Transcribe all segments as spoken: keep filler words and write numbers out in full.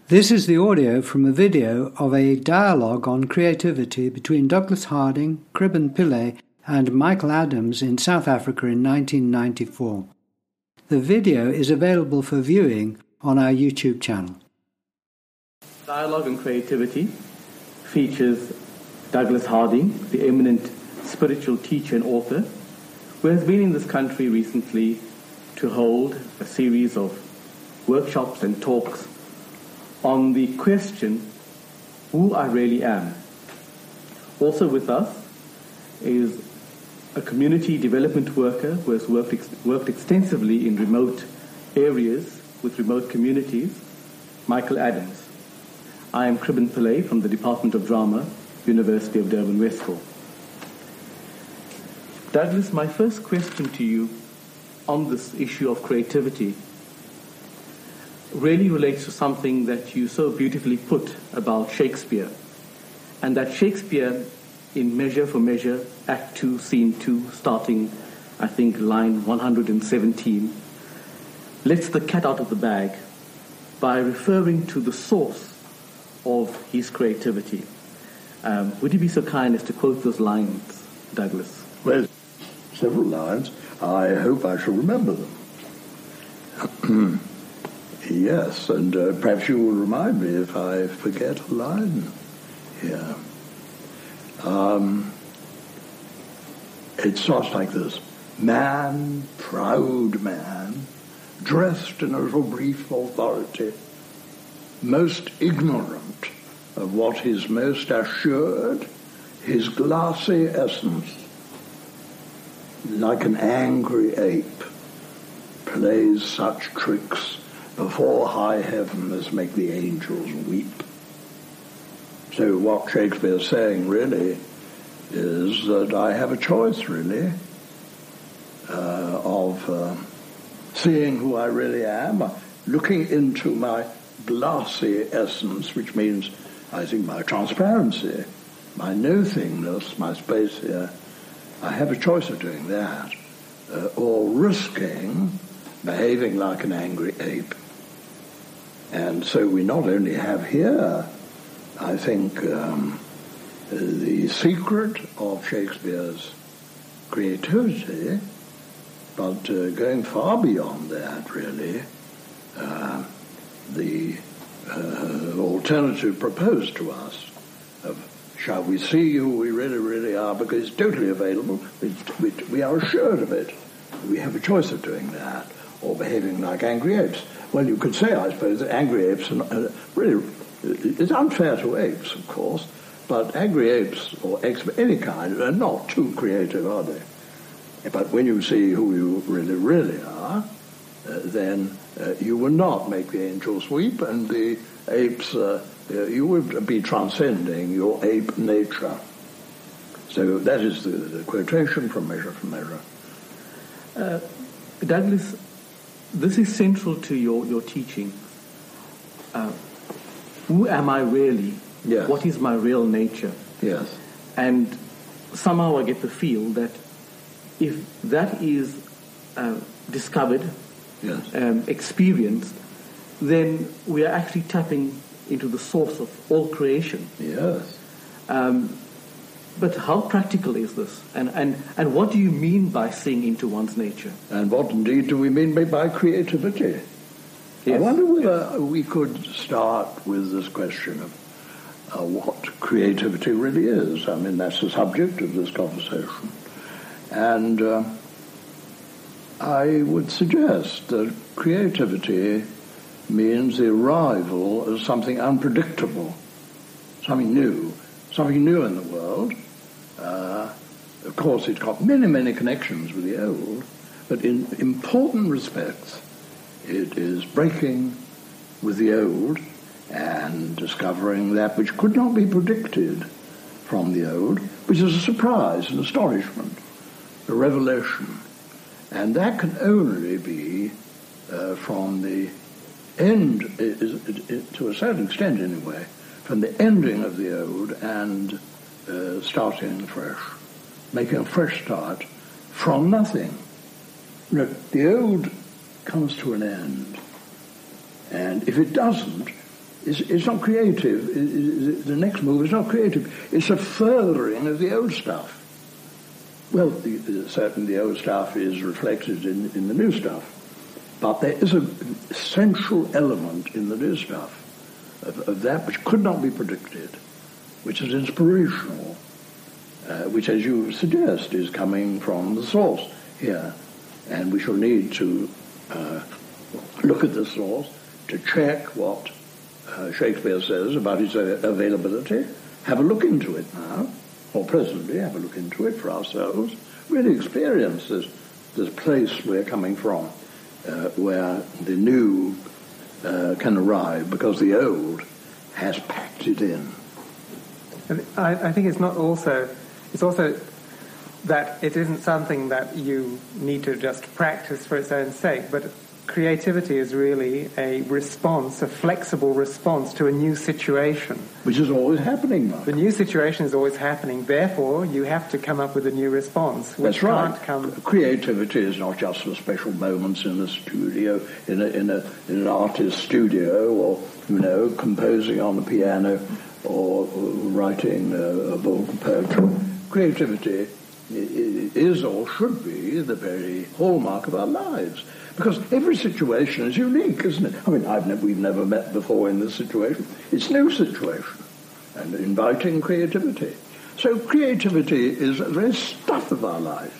This is the audio from a video of a dialogue on creativity between Douglas Harding, Cribben Pillay and Michael Adams in South Africa in nineteen ninety-four. The video is available for viewing on our YouTube channel. Dialogue on Creativity features Douglas Harding, the eminent spiritual teacher and author, who has been in this country recently to hold a series of workshops and talks on the question, who I really am. Also with us is a community development worker who has worked, ex- worked extensively in remote areas with remote communities, Michael Adams. I am Cribben Pillay from the Department of Drama, University of Durban Westville. Douglas, my first question to you on this issue of creativity really relates to something that you so beautifully put about Shakespeare, and that Shakespeare in Measure for Measure, Act two, Scene two, starting, I think, line one hundred seventeen, lets the cat out of the bag by referring to the source of his creativity. Um, would you be so kind as to quote those lines, Douglas? Well, several lines. I hope I shall remember them. Yes, and uh, perhaps you will remind me if I forget a line here. Um, it starts like this. Man, proud man, dressed in a little brief authority, most ignorant of what is most assured, his glassy essence, like an angry ape, plays such tricks before high heaven as make the angels weep. So what Shakespeare's saying really is that I have a choice really uh, of uh, seeing who I really am, looking into my glassy essence, which means I think my transparency, my no-thingness, my space here. I have a choice of doing that uh, or risking behaving like an angry ape. And so we not only have here, I think, um, the secret of Shakespeare's creativity, but uh, going far beyond that, really, uh, the uh, alternative proposed to us of shall we see who we really, really are, because it's totally available, we, we, we are assured of it. We have a choice of doing that, or behaving like angry apes. Well, you could say, I suppose, that angry apes are not, uh, really, it's unfair to apes, of course, but angry apes, or apes of any kind, are not too creative, are they? But when you see who you really, really are, uh, then uh, you will not make the angels weep, and the apes, uh, uh, you would be transcending your ape nature. So that is the, the quotation from Measure for Measure. Uh, Douglas, this is central to your, your teaching. Uh, who am I really? Yes. What is my real nature? Yes. And somehow I get the feel that if that is uh, discovered, yes. um, experienced, then we are actually tapping into the source of all creation. Yes. Um, but how practical is this? And, and, and what do you mean by seeing into one's nature? And what indeed do we mean by, by creativity? Yes. I wonder whether yes. we could start with this question of uh, what creativity really is. I mean, that's the subject of this conversation. And uh, I would suggest that creativity means the arrival of something unpredictable, something new, something new in the world. Uh, of course, it's got many, many connections with the old, but in important respects, it is breaking with the old and discovering that which could not be predicted from the old, which is a surprise, an astonishment, a revelation. And that can only be uh, from the end, it, it, it, to a certain extent anyway, from the ending of the old and uh, starting fresh, making a fresh start from nothing. Look, the old comes to an end, and if it doesn't, is, is not creative. It, it, the next move is not creative. It's a furthering of the old stuff. Well, the, the, certainly the old stuff is reflected in, in the new stuff. But there is an essential element in the new stuff of, of that which could not be predicted, which is inspirational, uh, which, as you suggest, is coming from the source here. And we shall need to uh, look at the source to check what uh, Shakespeare says about his availability, have a look into it now, or presently have a look into it for ourselves, really experience this, this place we're coming from, uh, where the new uh, can arrive because the old has packed it in. And I, I think it's not also, it's also that it isn't something that you need to just practice for its own sake, but creativity is really a response, a flexible response to a new situation. Which is always happening, Mark. The new situation is always happening, therefore you have to come up with a new response. Which That's right. Can't come... Creativity is not just for special moments in the studio, in a, in a in an artist's studio, or, you know, composing on the piano, or, or writing a, a book of poetry. Creativity is or should be the very hallmark of our lives, because every situation is unique, isn't it? I mean, I've ne- we've never met before in this situation. It's a new situation, and inviting creativity. So creativity is the very stuff of our life,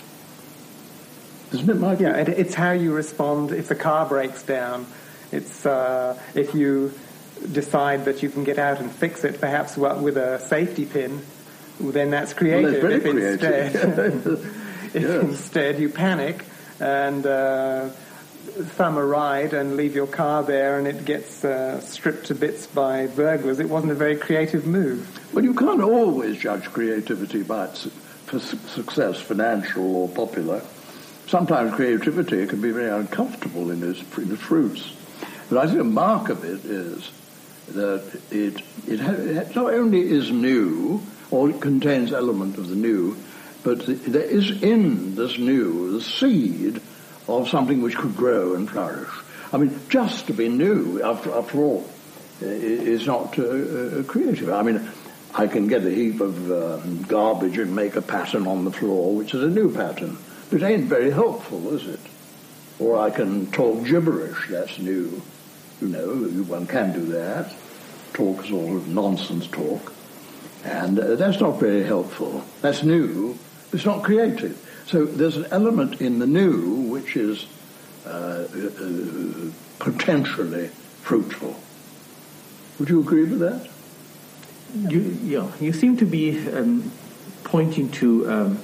isn't it, Mike? Yeah, it, it's how you respond if the car breaks down. It's uh, if you decide that you can get out and fix it, perhaps with a safety pin. Well, then that's creative. Well, if creative. instead, if Yes. instead you panic and uh, thumb a ride and leave your car there and it gets uh, stripped to bits by burglars, it wasn't a very creative move. Well, you can't always judge creativity by its for su- success, financial or popular. Sometimes creativity can be very uncomfortable in its, in its fruits. But I think a mark of it is that it it, ha- it not only is new, or it contains element of the new, but the, there is in this new the seed of something which could grow and flourish. I mean, just to be new, after, after all, is not uh, uh, creative. I mean, I can get a heap of uh, garbage and make a pattern on the floor, which is a new pattern, but it ain't very helpful, is it? Or I can talk gibberish, that's new. You know, one can do that, talk sort of nonsense talk. And uh, that's not very helpful. That's new. It's not creative. So there's an element in the new which is uh, uh, potentially fruitful. Would you agree with that? You, yeah, you seem to be um, pointing to um,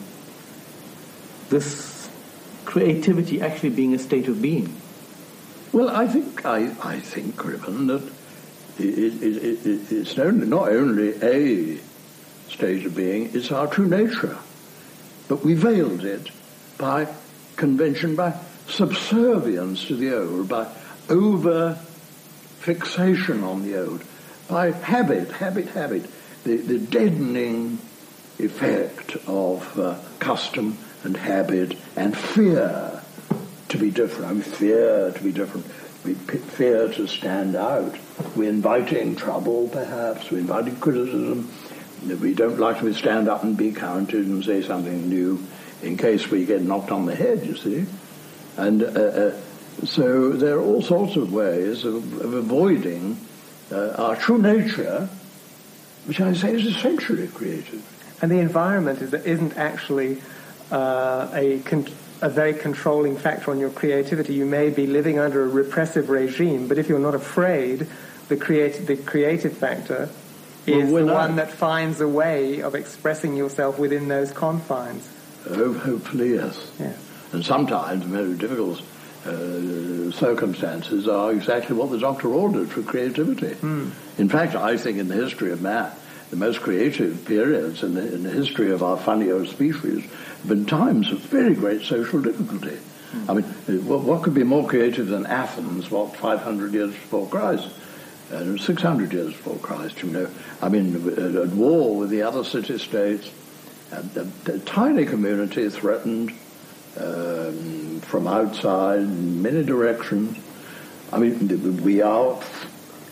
this creativity actually being a state of being. Well, I think I, I think, Gribben, that it, it, it, it, it's only, not only a state of being, it's our true nature. But we veiled it by convention, by subservience to the old, by over-fixation on the old, by habit, habit, habit, the, the deadening effect of uh, custom and habit and fear to be different. I mean, fear to be different. We fear to stand out. We're inviting trouble, perhaps. We're inviting criticism. We don't like to stand up and be counted and say something new in case we get knocked on the head, you see. And uh, uh, so there are all sorts of ways of, of avoiding uh, our true nature, which I say is essentially creative. And the environment is, isn't actually uh, a, con- a very controlling factor on your creativity. You may be living under a repressive regime, but if you're not afraid, the, creat- the creative factor is well, the I, one that finds a way of expressing yourself within those confines. Oh, hopefully, yes. Yeah. And sometimes very difficult uh, circumstances are exactly what the doctor ordered for creativity. Mm. In fact, I think in the history of man, the most creative periods in the, in the history of our funny old species have been times of very great social difficulty. Mm. I mean, what, what could be more creative than Athens, what, five hundred years before Christ? Uh, six hundred years before Christ, you know. I mean, at war with the other city-states, a, a, a tiny community threatened um, from outside in many directions. I mean, we are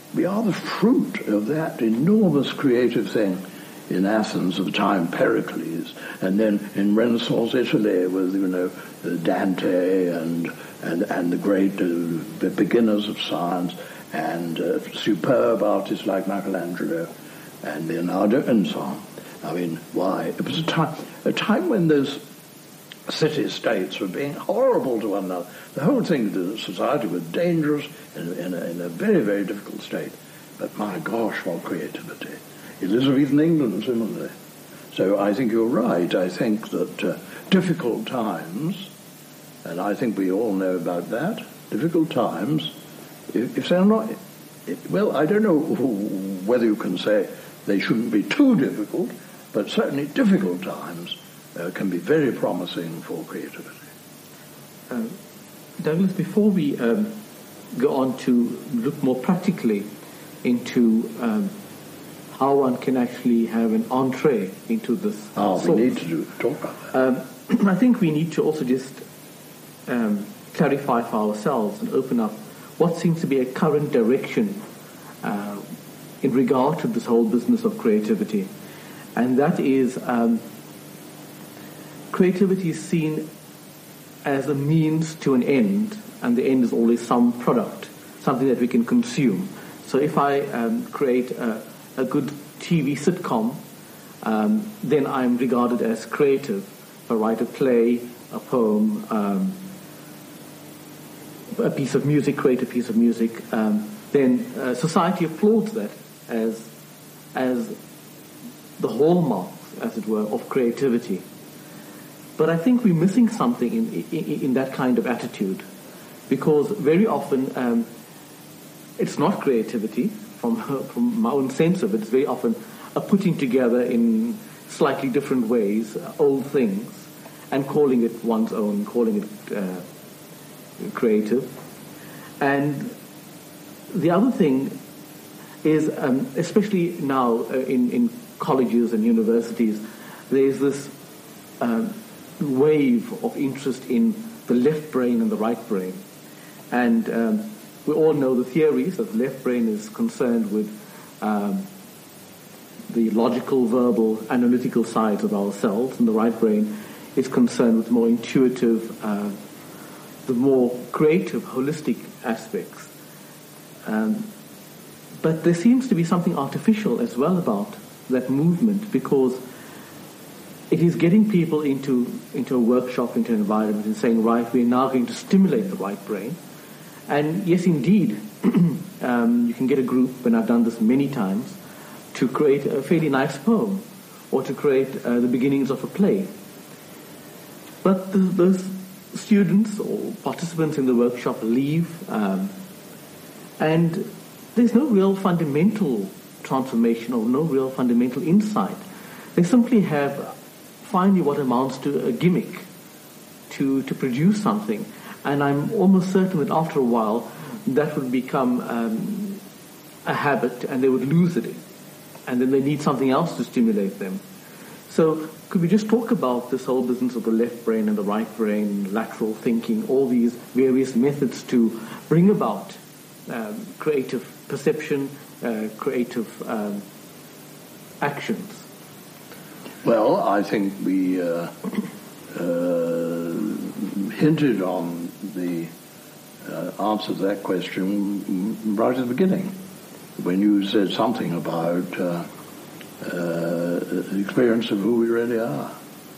we are the fruit of that enormous creative thing in Athens of the time Pericles, and then in Renaissance Italy with, you know, Dante and and and the great uh, beginners of science, and uh, superb artists like Michelangelo and Leonardo and so on. I mean, why? It was a time a time when those city-states were being horrible to one another. The whole thing, the society was dangerous in, in, a, in a very, very difficult state. But my gosh, what creativity. Elizabethan England, similarly. So I think you're right. I think that uh, difficult times, and I think we all know about that, difficult times, if, if they're not, if, well, I don't know whether you can say they shouldn't be too difficult, but certainly difficult times Uh, can be very promising for creativity. Um, Douglas, before we um, go on to look more practically into um, how one can actually have an entree into this. Oh, we source, need to do, talk about that. Um, I think we need to also just um, clarify for ourselves and open up what seems to be a current direction uh, in regard to this whole business of creativity. And that is... Um, Creativity is seen as a means to an end, and the end is always some product, something that we can consume. So if I um, create a, a good T V sitcom, um, then I'm regarded as creative. If I write a play, a poem, um, a piece of music, create a piece of music, um, then uh, society applauds that as, as the hallmark, as it were, of creativity. But I think we're missing something in, in, in that kind of attitude, because very often um, it's not creativity from, from my own sense of it. It's very often a putting together in slightly different ways uh, old things and calling it one's own, calling it uh, creative. And the other thing is, um, especially now uh, in, in colleges and universities, there's this um, wave of interest in the left brain and the right brain. And um, we all know the theories that the left brain is concerned with um, the logical, verbal, analytical sides of ourselves, and the right brain is concerned with more intuitive, uh, the more creative, holistic aspects. Um, but there seems to be something artificial as well about that movement, because it is getting people into, into a workshop, into an environment, and saying, right, we're now going to stimulate the right brain. And yes, indeed, um, you can get a group, and I've done this many times, to create a fairly nice poem, or to create uh, the beginnings of a play. But the, those students or participants in the workshop leave, um, and there's no real fundamental transformation or no real fundamental insight. They simply have finally what amounts to a gimmick to, to produce something. And I'm almost certain that after a while that would become um, a habit, and they would lose it. And then they need something else to stimulate them. So could we just talk about this whole business of the left brain and the right brain, lateral thinking, all these various methods to bring about um, creative perception, uh, creative um, actions? Well, I think we uh, uh, hinted on the uh, answer to that question right at the beginning, when you said something about uh, uh, the experience of who we really are.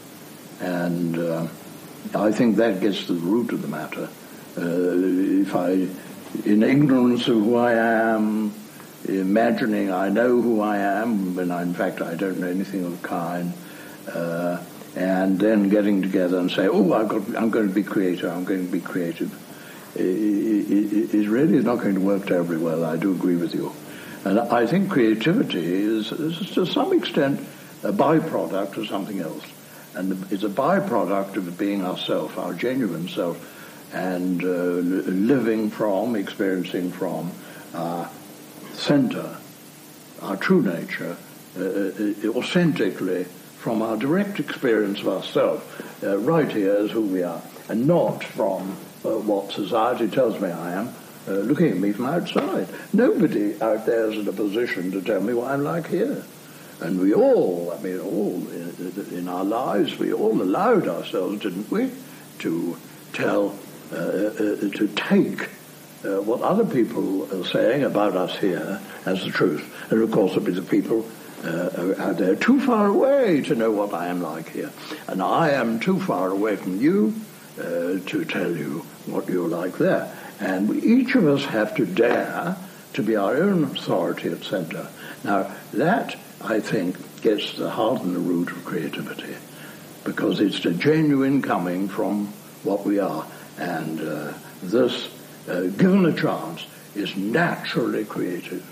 And uh, I think that gets to the root of the matter. Uh, if I, in ignorance of who I am, imagining I know who I am, when I, in fact I don't know anything of the kind, uh, and then getting together and say, oh, I've got, I'm going to be creative, I'm going to be creative, it, it, it really is not going to work terribly well. I do agree with you. And I think creativity is, is to some extent a byproduct of something else. And it's a byproduct of being ourself, our genuine self, and uh, living from, experiencing from our center, our true nature, uh, authentically from our direct experience of ourselves, uh, right here as who we are, and not from uh, what society tells me I am, uh, looking at me from outside. Nobody out there is in a position to tell me what I'm like here. And we all, I mean, all in, in our lives, we all allowed ourselves, didn't we, to tell, uh, uh, to take uh, what other people are saying about us here as the truth. And of course, it was the people uh, out there too far away to know what I am like here. And I am too far away from you uh, to tell you what you're like there. And we, each of us have to dare to be our own authority at centre. Now, that, I think, gets the heart and the root of creativity, because it's the genuine coming from what we are. And uh, this, uh, given a chance, is naturally creative.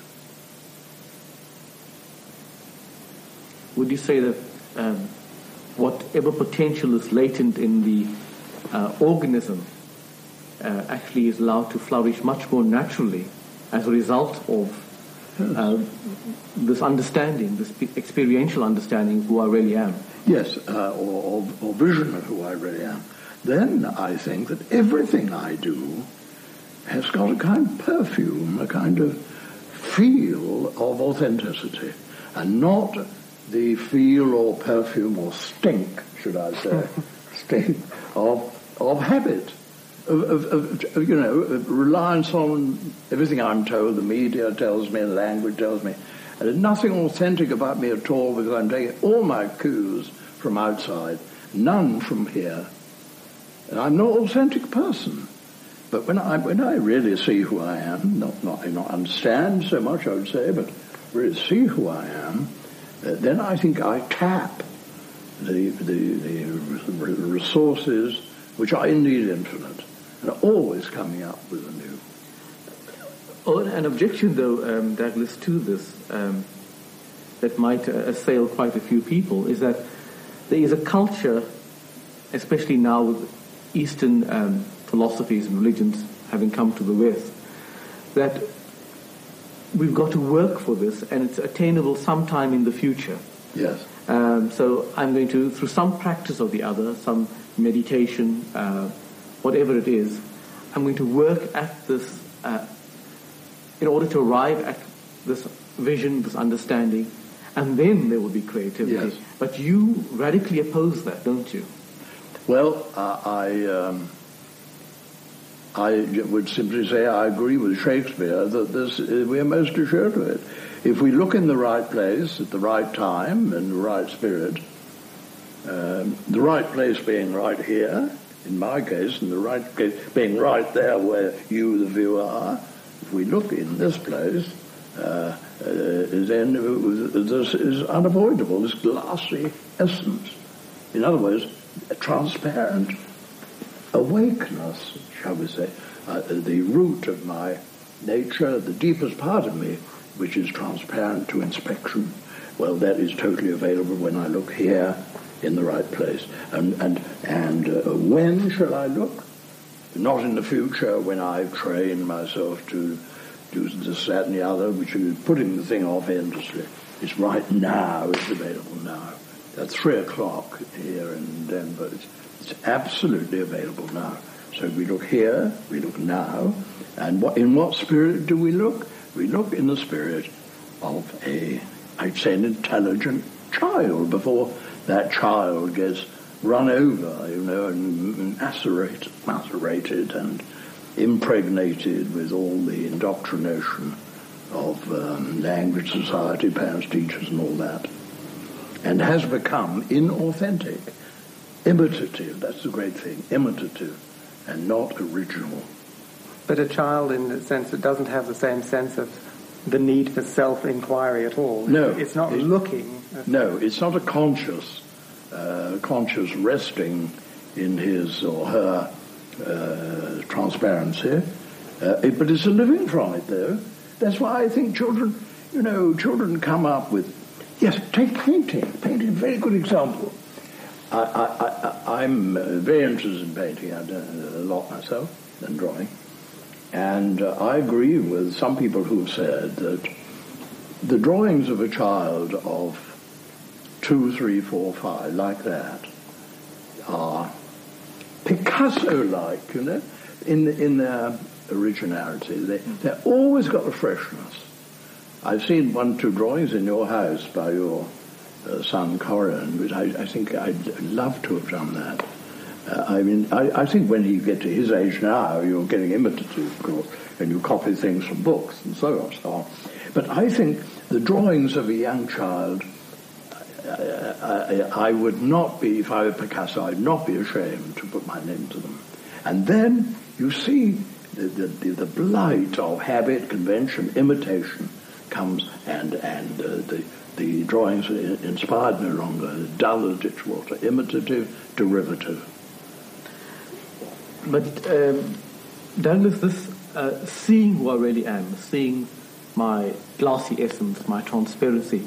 Would you say that um, whatever potential is latent in the uh, organism uh, actually is allowed to flourish much more naturally as a result of uh, this understanding, this experiential understanding of who I really am? Yes, uh, or, or, or vision of who I really am. Then I think that everything I do has got a kind of perfume, a kind of feel of authenticity, and not the feel or perfume or stink, should I say, stink of of habit, of, of, of you know, of reliance on everything I'm told, the media tells me, the language tells me. And there's nothing authentic about me at all, because I'm taking all my cues from outside, none from here. And I'm not an authentic person. But when I when I really see who I am, not not not understand so much, I would say, but really see who I am, uh, then I think I tap the the, the resources which are indeed infinite and are always coming up with a new. Oh, an objection, though, um, Douglas, to this um, that might uh, assail quite a few people is that there is a culture, especially now with Eastern um, philosophies and religions having come to the West, that we've got to work for this, and it's attainable sometime in the future. Yes. Um, so I'm going to, through some practice or the other, some meditation, uh, whatever it is, I'm going to work at this uh, in order to arrive at this vision, this understanding, and then there will be creativity. Yes. But you radically oppose that, don't you? Well, uh, I um, I would simply say I agree with Shakespeare that this uh, we are most assured of it. If we look in the right place at the right time and the right spirit, um, the right place being right here, in my case, and the right place being right there where you, the viewer, are, if we look in this place, uh, uh, then this is unavoidable, this glassy essence. In other words, a transparent awakeness, shall we say, uh, the root of my nature, the deepest part of me, which is transparent to inspection. Well, that is totally available when I look here in the right place. And and and uh, when shall I look? Not in the future, when I've trained myself to do this, that, and the other, which is putting the thing off endlessly. It's right now. It's available now. At three o'clock here in Denver, it's, it's absolutely available now. So we look here, we look now, and what, in what spirit do we look? We look in the spirit of a, I'd say, an intelligent child before that child gets run over, you know, and macerated, macerated and impregnated with all the indoctrination of um, language, society, parents, teachers, and all that, and has become inauthentic, imitative. That's the great thing, imitative, and not original. But a child, in the sense that doesn't have the same sense of the need for self-inquiry at all. No. It's not it, looking. No, it's not a conscious, uh, conscious resting in his or her uh, transparency, uh, it, but it's a living from it, though. That's why I think children, you know, children come up with, yes, take painting. Painting is a very good example. I, I, I, I'm very interested in painting. I do a lot myself, and drawing. And uh, I agree with some people who have said that the drawings of a child of two, three, four, five, like that, are Picasso-like, you know, in in their originality. They, they've always got a freshness. I've seen one, two drawings in your house by your uh, son Corin, but I, I think I'd love to have done that. Uh, I mean, I, I think when you get to his age now, you're getting imitative, of course, and you copy things from books and so on, so on. But I think the drawings of a young child, I, I, I would not be, if I were Picasso, I'd not be ashamed to put my name to them. And then you see the, the, the blight of habit, convention, imitation comes, and, and uh, the, the drawings are inspired no longer, dull as ditch water, imitative, derivative. But um, Douglas, this uh, seeing who I really am, seeing my glassy essence, my transparency,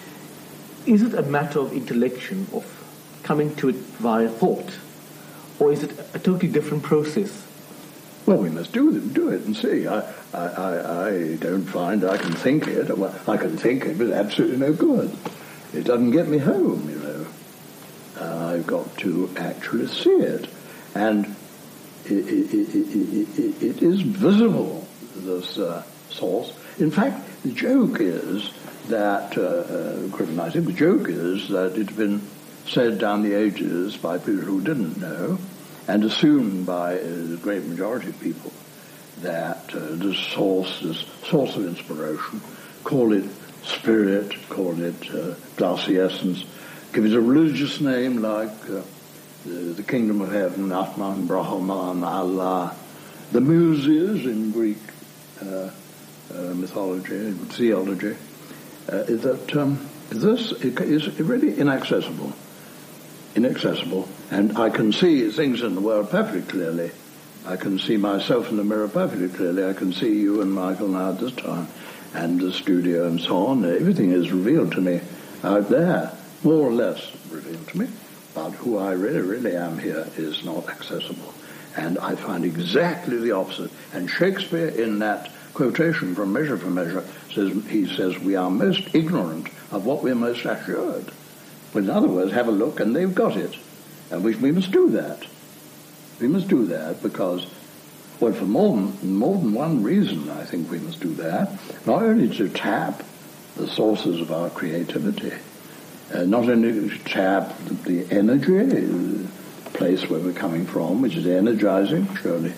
is it a matter of intellection, of coming to it via thought, or is it a totally different process? Well, we must do it, do it and see. I, I, I, I don't find I can think it. Well, I can think it, but it's absolutely no good. It doesn't get me home, you know. Uh, I've got to actually see it. And it, it, it, it, it, it is visible, this uh, source. In fact, the joke is that, uh, uh, I think the joke is that it's been said down the ages by people who didn't know, and assumed by uh, the great majority of people, that uh, this source, this source of inspiration, call it spirit, call it uh, glassy essence, give it a religious name like uh, the, the kingdom of heaven, Atman, Brahman, Allah, the muses in Greek uh, uh, mythology, theology, uh, is that um, this is really inaccessible. inaccessible, and I can see things in the world perfectly clearly. I can see myself in the mirror perfectly clearly. I can see you and Michael now at this time, and the studio and so on. Everything is revealed to me out there, more or less revealed to me, but who I really, really am here is not accessible. And I find exactly the opposite. And Shakespeare, in that quotation from Measure for Measure, says he says, we are most ignorant of what we're most assured. Well, in other words, have a look, and they've got it. And we, we must do that. We must do that because, well, for more than, more than one reason, I think we must do that. Not only to tap the sources of our creativity, uh, not only to tap the, the energy, the place where we're coming from, which is energizing, surely,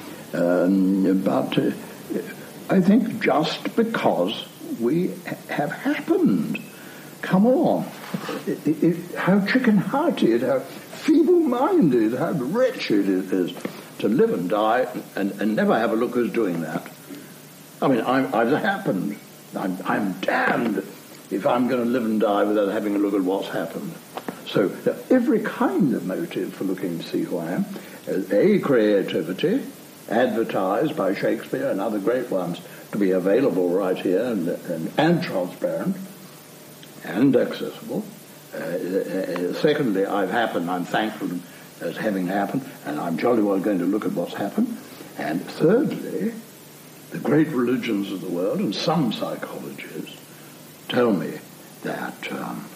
um, but uh, I think just because we ha- have happened. Come on. It, it, it, how chicken-hearted, how feeble-minded, how wretched it is to live and die and, and never have a look who's doing that. I mean, I'm, I've happened. I'm, I'm damned if I'm going to live and die without having a look at what's happened. So every kind of motive for looking to see who I am, A, creativity, advertised by Shakespeare and other great ones to be available right here and, and, and transparent and accessible. Uh, uh, secondly, I've happened, I'm thankful as having happened, and I'm jolly well going to look at what's happened. And thirdly, the great religions of the world and some psychologists tell me that um,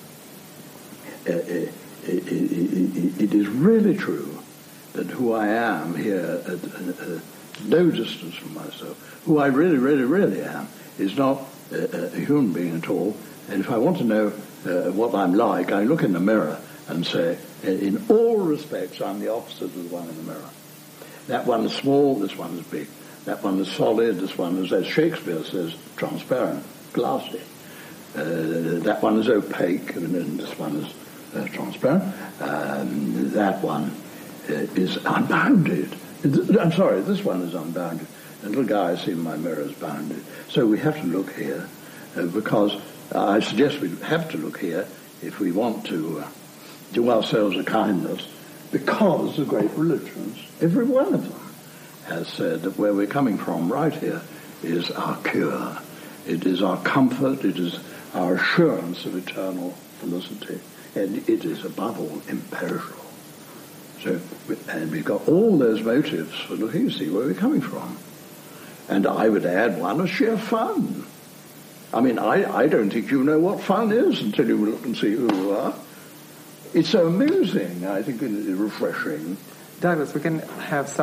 it, it, it, it, it is really true that who I am here at, at, at no distance from myself, who I really, really, really am, is not a, a human being at all. And if I want to know uh, what I'm like, I look in the mirror and say, in all respects, I'm the opposite of the one in the mirror. That one is small, this one is big. That one is solid, this one is, as Shakespeare says, transparent, glassy. Uh, that one is opaque, and this one is uh, transparent. Um, that one uh, is unbounded. I'm sorry, this one is unbounded. The little guy I see in my mirror is bounded. So we have to look here, uh, because uh, I suggest we have to look here if we want to uh, do ourselves a kindness, because the great religions, every one of them, has said that where we're coming from right here is our cure. It is our comfort, it is our assurance of eternal felicity, and it is above all imperishable. So, and we've got all those motives for looking to see where we're coming from. And I would add one of sheer fun. I mean, I, I don't think you know what fun is until you look and see who you are. It's so amusing, I think it's refreshing. Douglas, we can have some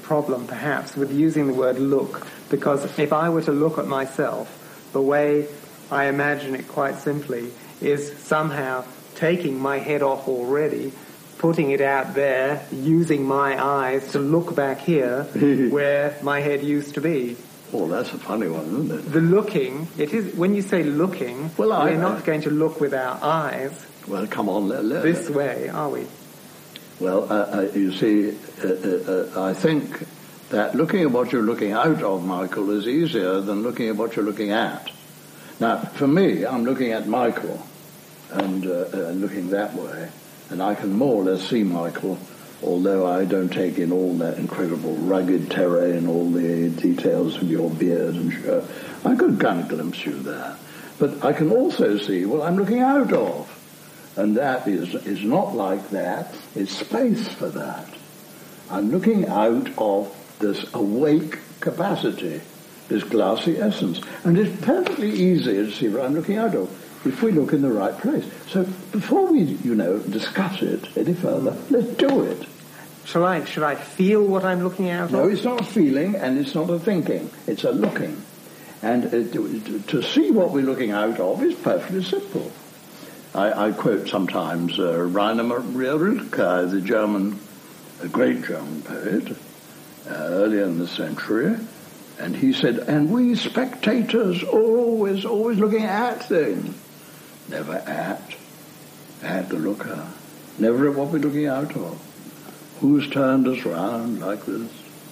problem, perhaps, with using the word look, because if I were to look at myself, the way I imagine it quite simply is somehow taking my head off already, putting it out there, using my eyes to look back here where my head used to be. Oh, that's a funny one, isn't it? The looking, it is, when you say looking, well, I, we're not I, going to look with our eyes well, come on, let, let, this way, are we? Well, uh, uh, you see, uh, uh, uh, I think that looking at what you're looking out of, Michael, is easier than looking at what you're looking at. Now, for me, I'm looking at Michael and uh, uh, looking that way, and I can more or less see Michael, although I don't take in all that incredible rugged terrain, all the details of your beard and shirt. I could kind of glimpse you there. But I can also see what I'm looking out of. And that is, is not like that. It's space for that. I'm looking out of this awake capacity, this glassy essence. And it's perfectly easy to see what I'm looking out of if we look in the right place. So before we, you know, discuss it any further, let's do it. Shall I, should I feel what I'm looking out No, of? it's not a feeling and it's not a thinking. It's a looking. And uh, to, to see what we're looking out of is perfectly simple. I, I quote sometimes uh, Rainer Maria Rilke, the German, a great German poet, uh, earlier in the century, and he said, and we spectators are always, always looking at things, never at, at the looker, never at what we're looking out of. Who's turned us round like this?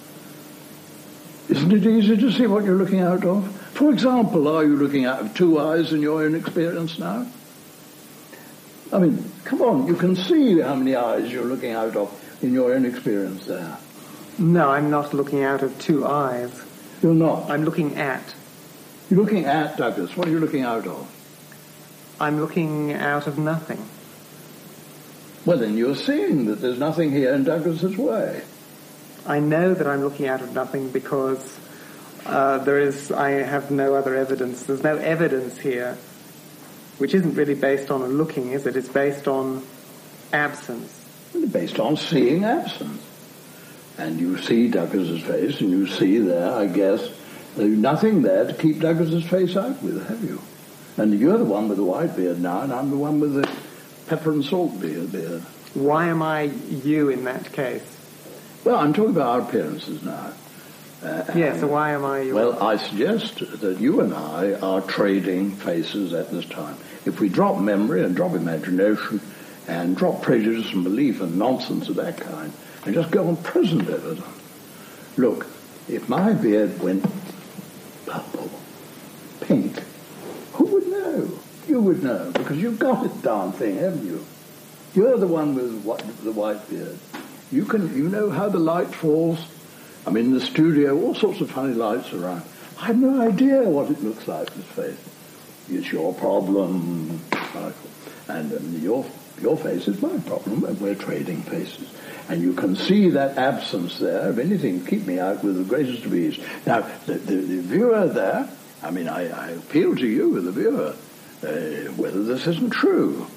Isn't it easy to see what you're looking out of? For example, are you looking out of two eyes in your own experience now? I mean, come on, you can see how many eyes you're looking out of in your own experience there. No, I'm not looking out of two eyes. You're not? I'm looking at. You're looking at, Douglas. What are you looking out of? I'm looking out of nothing. Well, then you're seeing that there's nothing here in Douglas's way. I know that I'm looking out of nothing because uh, there is, I have no other evidence. There's no evidence here, which isn't really based on a looking, is it? It's based on absence. It's based on seeing absence. And you see Douglas's face, and you see there, I guess, there's nothing there to keep Douglas's face out with, have you? And you're the one with the white beard now, and I'm the one with the pepper and salt beard. beard. Why am I you in that case? Well, I'm talking about our appearances now. Uh, yeah, so why am I you? Well, I suggest that you and I are trading faces at this time. If we drop memory and drop imagination and drop prejudice and belief and nonsense of that kind, and just go on present evidence. Look, if my beard went purple, pink, who would know? You would know, because you've got it, darn thing, haven't you? You're the one with the white beard. You can, you know how the light falls. I'm in the studio, all sorts of funny lights around. I have no idea what it looks like, this face. It's your problem, Michael. And um, your your face is my problem, and we're trading faces. And you can see that absence there of anything to keep me out with the greatest of ease. Now, the, the, the viewer there, I mean, I, I appeal to you, the viewer, uh, whether this isn't true.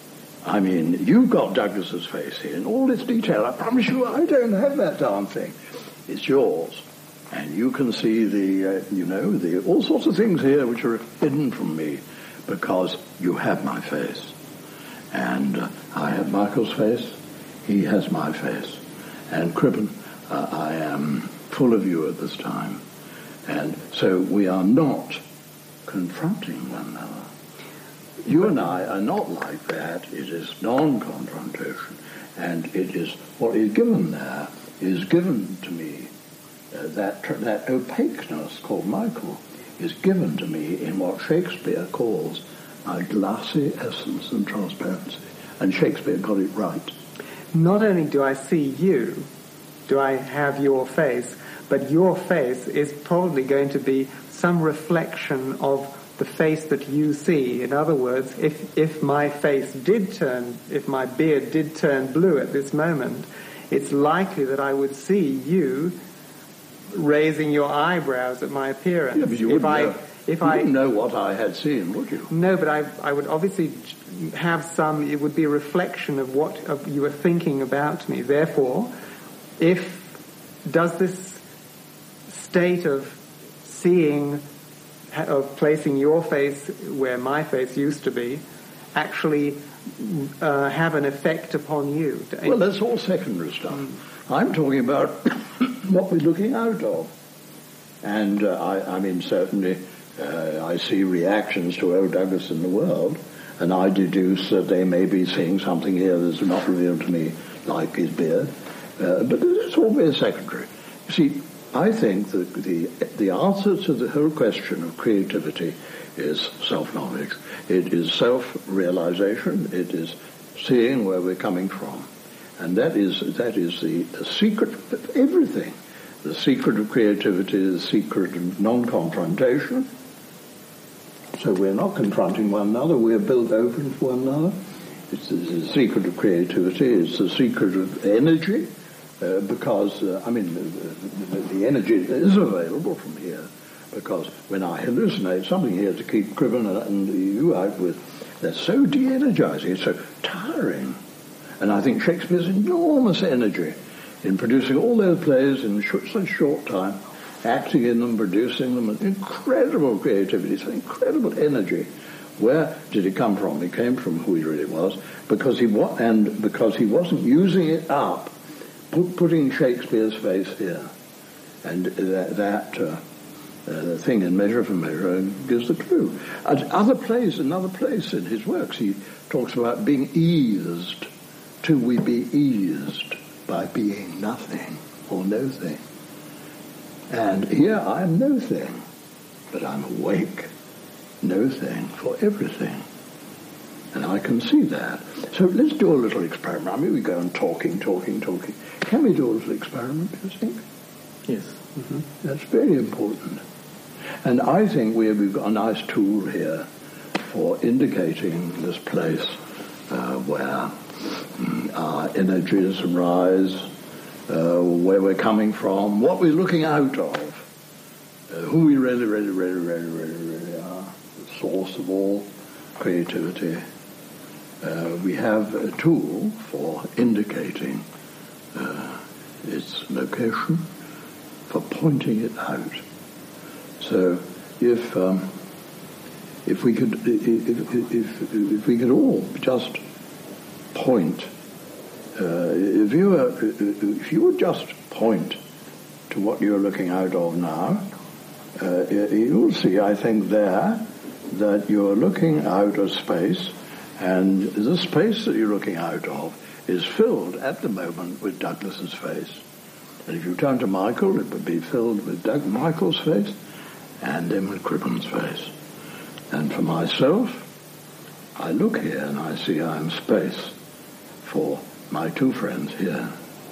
I mean, you've got Douglas's face here in all its detail. I promise you, I don't have that darn thing. It's yours. And you can see the, uh, you know, the all sorts of things here which are hidden from me because you have my face. And uh, I have Michael's face. He has my face. And Cribben, uh, I am full of you at this time. And so we are not confronting one another. You and I are not like that. It is non-confrontation. And it is, what is given there is given to me. Uh, that that opaqueness called Michael is given to me in what Shakespeare calls a glassy essence and transparency. And Shakespeare got it right. Not only do I see you, do I have your face, but your face is probably going to be some reflection of the face that you see. In other words, if, if my face did turn, if my beard did turn blue at this moment, it's likely that I would see you raising your eyebrows at my appearance. Yeah, but you if wouldn't, I, know, if you I, wouldn't know what I had seen, would you? No, but I, I would obviously have some, it would be a reflection of what of you were thinking about me. Therefore, if does this state of seeing, of placing your face where my face used to be, actually uh, have an effect upon you? Well, that's all secondary stuff. Mm. I'm talking about what we're looking out of. And uh, I, I mean, certainly uh, I see reactions to old Douglas in the world, and I deduce that they may be seeing something here that's not revealed to me, like his beard. Uh, but it's all very secondary. You see, I think that the the answer to the whole question of creativity is self-knowledge. It is self-realization. It is seeing where we're coming from. And that is that is the, the secret of everything. The secret of creativity is the secret of non-confrontation. So we're not confronting one another, we're built open to one another. It's the, the secret of creativity, it's the secret of energy, uh, because, uh, I mean, the, the, the energy is available from here, because when I hallucinate something here to keep Cribben and you out with, that's so de-energizing, it's so tiring. And I think Shakespeare's enormous energy in producing all those plays in such a short time, acting in them, producing them, incredible creativity, so incredible energy. Where did it come from? It came from who he really was, because he wa- and because he wasn't using it up, put, putting Shakespeare's face here, and that, that uh, uh, thing in Measure for Measure gives the clue. At other plays, another place in his works, he talks about being eased. Till we be eased by being nothing or no thing. And here I am no thing, but I'm awake, no thing for everything. And I can see that. So let's do a little experiment. I mean, we go on talking, talking, talking. Can we do a little experiment, do you think? Yes. Mm-hmm. That's very important. And I think we've got a nice tool here for indicating this place uh, where mm, our energies rise, Uh, where we're coming from, what we're looking out of, uh, who we really, really, really, really, really, really are, the source of all creativity. Uh, we have a tool for indicating uh, its location, for pointing it out. So, if um, if we could, if, if, if we could all just point. Uh, if you were, if you would just point to what you're looking out of now, uh, you'll see, I think, there that you're looking out of space, and the space that you're looking out of is filled at the moment with Douglas's face. And if you turn to Michael, it would be filled with Doug Michael's face, and then with Cribben's face. And for myself, I look here and I see I am space for my two friends here.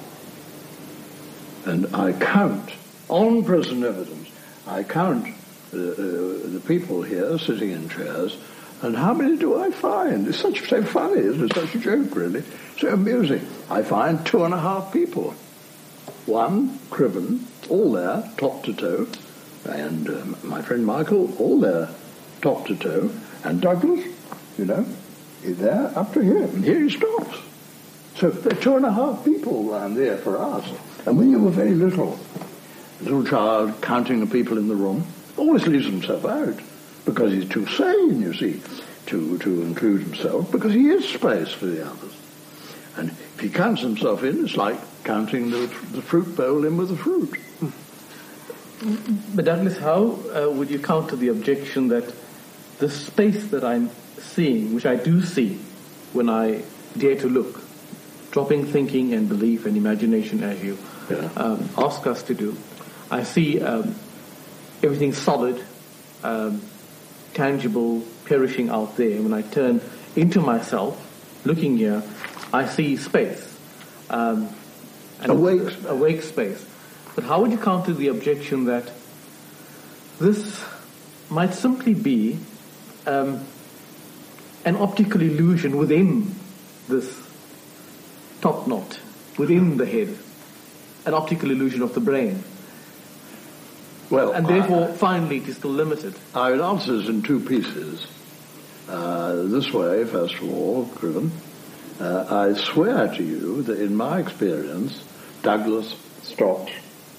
And I count, on present evidence, I count uh, uh, the people here sitting in chairs, and how many do I find? It's such so funny, isn't it? Such a joke, really. So amusing. I find two and a half people. One, Cribben, all there, top to toe, and um, my friend Michael, all there, top to toe, and Douglas, you know, is there up to here, and here he stops. So there are two and a half people around there for us. And when you were very little, a little child counting the people in the room always leaves himself out because he's too sane, you see, to, to include himself, because he is space for the others. And if he counts himself in, it's like counting the, the fruit bowl in with the fruit. But Douglas, how uh, would you counter the objection that the space that I'm seeing, which I do see when I dare to look, dropping thinking and belief and imagination as you yeah. um, ask us to do, I see um, everything solid, um, tangible, perishing out there. When I turn into myself, looking here, I see space. Um, and awake. Awake space. But how would you counter the objection that this might simply be um, an optical illusion within this top knot, within the head, an optical illusion of the brain? Well, and therefore, I, finally, it is still limited. I would answer this in two pieces. Uh, this way, first of all, Cribben, uh, I swear to you that in my experience, Douglas stopped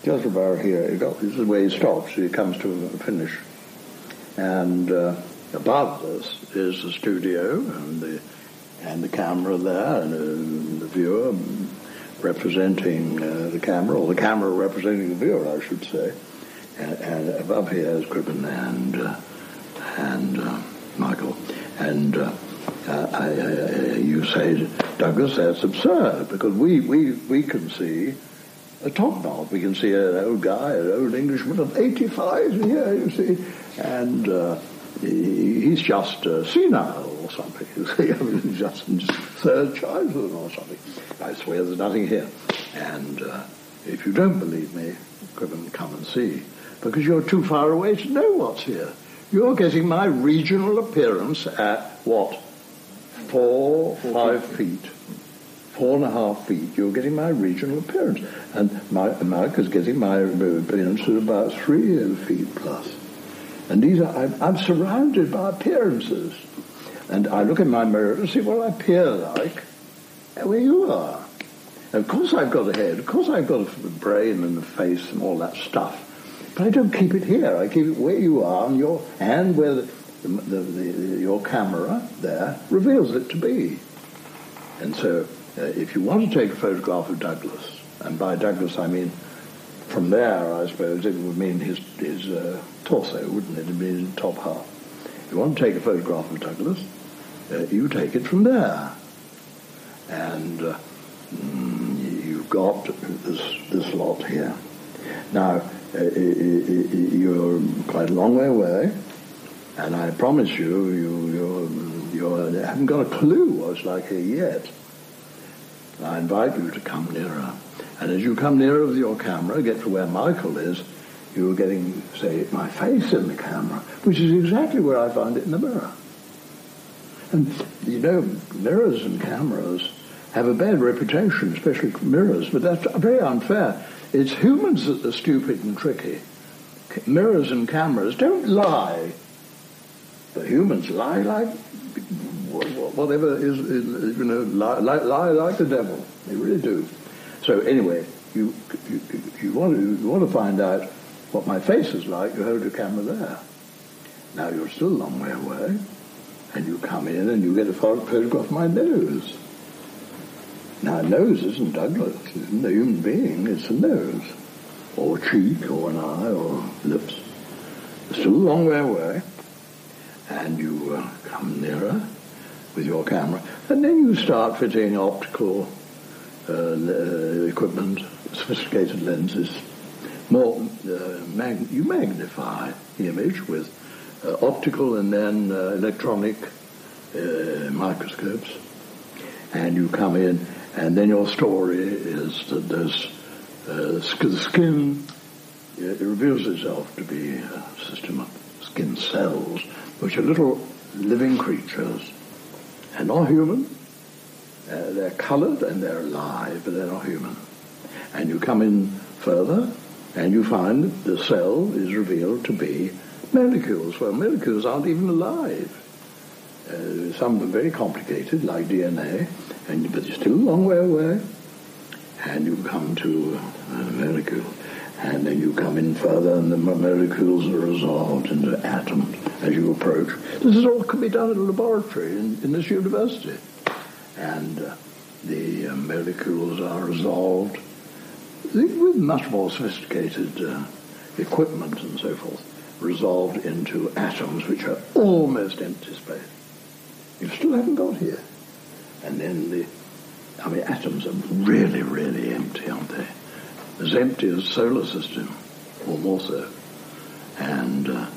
just about here. He got, this is where he stops. He comes to a finish. And uh, above this is the studio and the and the camera there, and uh, the viewer representing uh, the camera, or the camera representing the viewer, I should say. And, and above here is Cribben and uh, and uh, Michael. And uh, uh, I, I, you say, Douglas, that's absurd, because we, we, we can see a top knot. We can see an old guy, an old Englishman of eighty-five here, you see, and uh, he, he's just uh, senile or something, you see. I mean, he's just in third childhood or something. I swear there's nothing here. And uh, if you don't believe me, Cribben, come and see, because you're too far away to know what's here. You're getting my regional appearance at, what, four, five feet. Four and a half feet, you're getting my regional appearance. And my, Mike is getting my appearance at about three feet plus. And these are, I'm, I'm surrounded by appearances. And I look in my mirror and see what I appear like, and where you are. And of course I've got a head, of course I've got a brain and a face and all that stuff. But I don't keep it here. I keep it where you are, and your and where the, the, the, the, your camera there reveals it to be. And so, uh, if you want to take a photograph of Douglas, and by Douglas I mean from there, I suppose it would mean his his uh, torso, wouldn't it? It would mean his top half. If you want to take a photograph of Douglas, uh, you take it from there, and uh, you've got this this lot here. Now. Uh, you're quite a long way away, and I promise you, you you're, you're, you haven't got a clue what it's like here yet. I invite you to come nearer, and as you come nearer with your camera, get to where Michael is, you're getting, say, my face in the camera, which is exactly where I found it in the mirror. And, you know, mirrors and cameras have a bad reputation, especially mirrors, but that's very unfair. It's humans that are stupid and tricky. Mirrors and cameras don't lie. But humans lie like whatever is, is you know, lie, lie, lie like the devil. They really do. So anyway, you, you you want to you want to find out what my face is like. You hold your camera there. Now you're still a long way away, and you come in and you get a photograph of my nose. Now, a nose isn't Douglas, isn't a human being, it's a nose, or cheek, or an eye, or lips. It's still a long way away, and you uh, come nearer with your camera, and then you start fitting optical uh, equipment, sophisticated lenses. More, uh, mag- you magnify the image with uh, optical and then uh, electronic uh, microscopes, and you come in. And then your story is that there's uh, the skin, it reveals itself to be a system of skin cells, which are little living creatures, and not human. Uh, they're coloured and they're alive, but they're not human. And you come in further, and you find that the cell is revealed to be molecules. Well, molecules aren't even alive. Uh, some are very complicated, like D N A, and, but it's still a long way away. And you come to a molecule, and then you come in further, and the molecules are resolved into atoms as you approach. This is all can be done in a laboratory in, in this university. And uh, the uh, molecules are resolved with much more sophisticated uh, equipment and so forth, resolved into atoms which are almost empty space. You still haven't got here. And then the, I mean, atoms are really, really empty, aren't they? As empty as the solar system, or more so. And uh,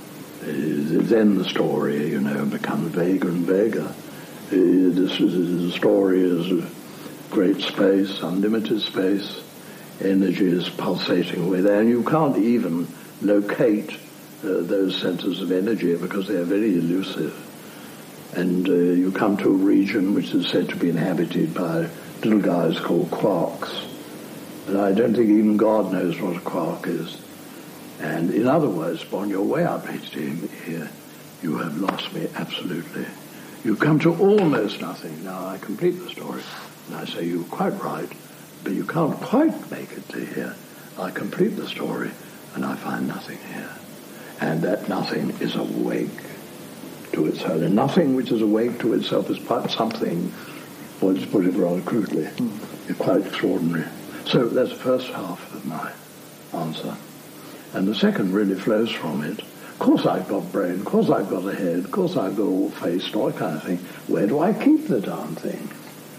then the story, you know, becomes vaguer and vaguer. This is, the story is great space, unlimited space. Energy is pulsating away there, and you can't even locate uh, those centers of energy because they are very elusive. And uh, you come to a region which is said to be inhabited by little guys called quarks. And I don't think even God knows what a quark is. And in other words, on your way up here, you have lost me absolutely. You've come to almost nothing. Now I complete the story, and I say you're quite right, but you can't quite make it to here. I complete the story, and I find nothing here. And that nothing is awake to itself. And nothing which is awake to itself is quite something, or to put it rather crudely, mm. quite extraordinary. So that's the first half of my answer. And the second really flows from it. Of course I've got brain, of course I've got a head, of course I've got all face and all that kind of thing. Where do I keep the darn thing?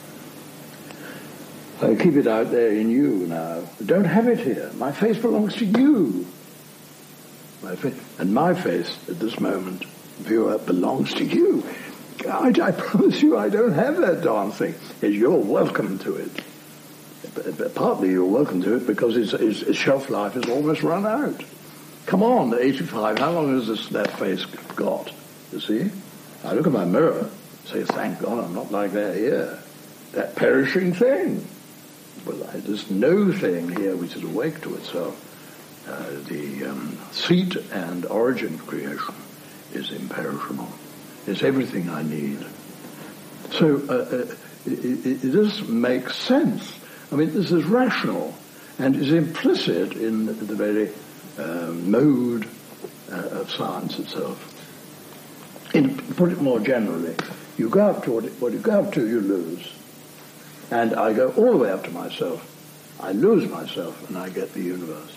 I keep it out there in you now. I don't have it here. My face belongs to you. My fa- and my face, at this moment, viewer, belongs to you. I, I promise you I don't have that darn thing. You're welcome to it. But, but partly you're welcome to it because its, its, its shelf life has almost run out. Come on, eighty-five, how long has this, that face got? You see? I look at my mirror, say, thank God I'm not like that here. That perishing thing. But there's no thing here which is awake to itself. Uh, the um, seat and origin of creation is imperishable. It's everything I need. So uh, uh, it, it, it does make sense. I mean, this is rational and is implicit in the very uh, mode uh, of science itself. In, put it more generally, you go up to what, what you go up to, you lose. And I go all the way up to myself. I lose myself, and I get the universe.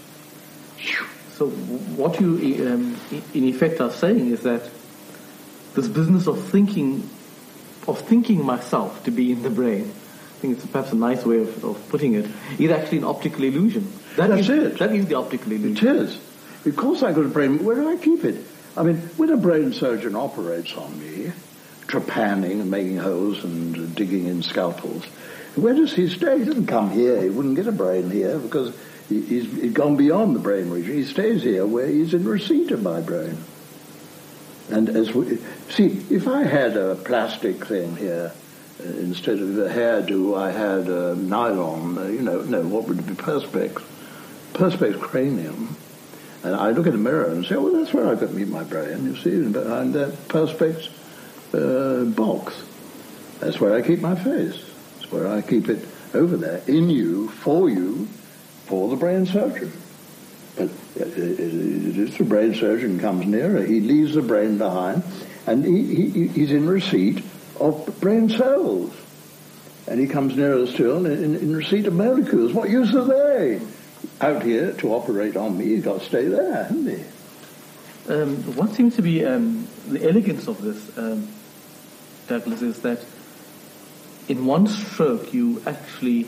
So what you, um, in effect, are saying is that this business of thinking, of thinking myself to be in the brain, I think it's perhaps a nice way of, of putting it, is actually an optical illusion. That That's is, it. That is the optical illusion. It is. Of course I've got a brain. Where do I keep it? I mean, when a brain surgeon operates on me, trepanning and making holes and digging in scalpels, where does he stay? He doesn't come here. He wouldn't get a brain here because he, he's, he's gone beyond the brain region. He stays here where he's in receipt of my brain. And as we see, if I had a plastic thing here uh, instead of a hairdo, I had a nylon. Uh, you know, no, what would it be? Perspex, perspex cranium. And I look in the mirror and say, "Oh, well, that's where I got to meet my brain. You see, behind that perspex uh, box. That's where I keep my face. Where I keep it over there, in you, for you, for the brain surgeon. But it is the brain surgeon comes nearer, he leaves the brain behind, and he, he, he's in receipt of brain cells. And he comes nearer still in, in receipt of molecules. What use are they? Out here to operate on me, he's got to stay there, hasn't he? Um, what seems to be um, the elegance of this, um, Douglas, is that in one stroke, you actually,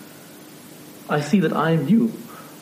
I see that I am you.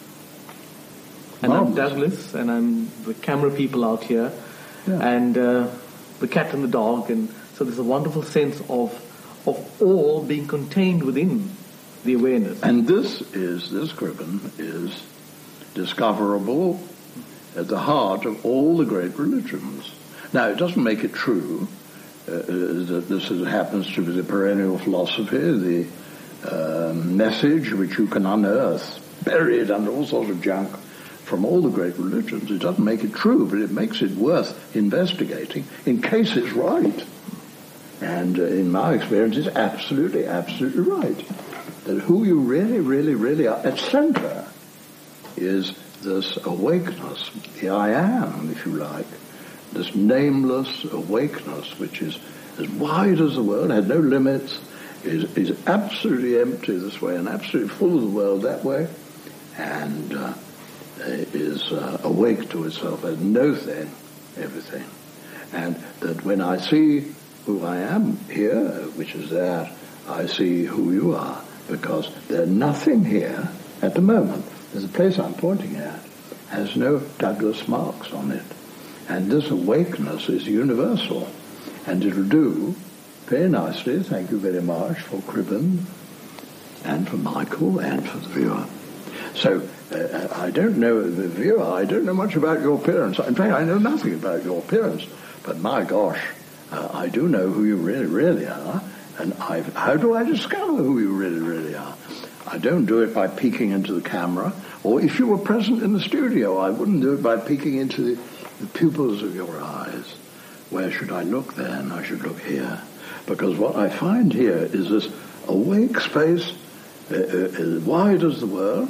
And Marvelous. I'm Douglas, and I'm the camera people out here, yeah. and uh, the cat and the dog, and so there's a wonderful sense of of all being contained within the awareness. And this is, this Cribben is discoverable at the heart of all the great religions. Now, it doesn't make it true. Uh, that this is, happens to be the perennial philosophy, the uh, message which you can unearth, buried under all sorts of junk from all the great religions. It doesn't make it true, but it makes it worth investigating in case it's right. And uh, in my experience, it's absolutely, absolutely right. That who you really, really, really are at center is this awakeness, the I am, if you like. This nameless awakeness, which is as wide as the world, had no limits, is, is absolutely empty this way and absolutely full of the world that way, and uh, is uh, awake to itself as no thing, everything. And that when I see who I am here, which is that, I see who you are, because there's nothing here at the moment. There's a place I'm pointing at, has no Douglas marks on it. And this awakeness is universal, and it'll do very nicely, thank you very much, for Cribben, and for Michael, and for the viewer. So, uh, I don't know the viewer, I don't know much about your appearance. In fact, I know nothing about your appearance, but my gosh, uh, I do know who you really, really are, and I've, how do I discover who you really, really are? I don't do it by peeking into the camera, or if you were present in the studio, I wouldn't do it by peeking into the the pupils of your eyes. Where should I look then? I should look here. Because what I find here is this awake space, uh, uh, as wide as the world,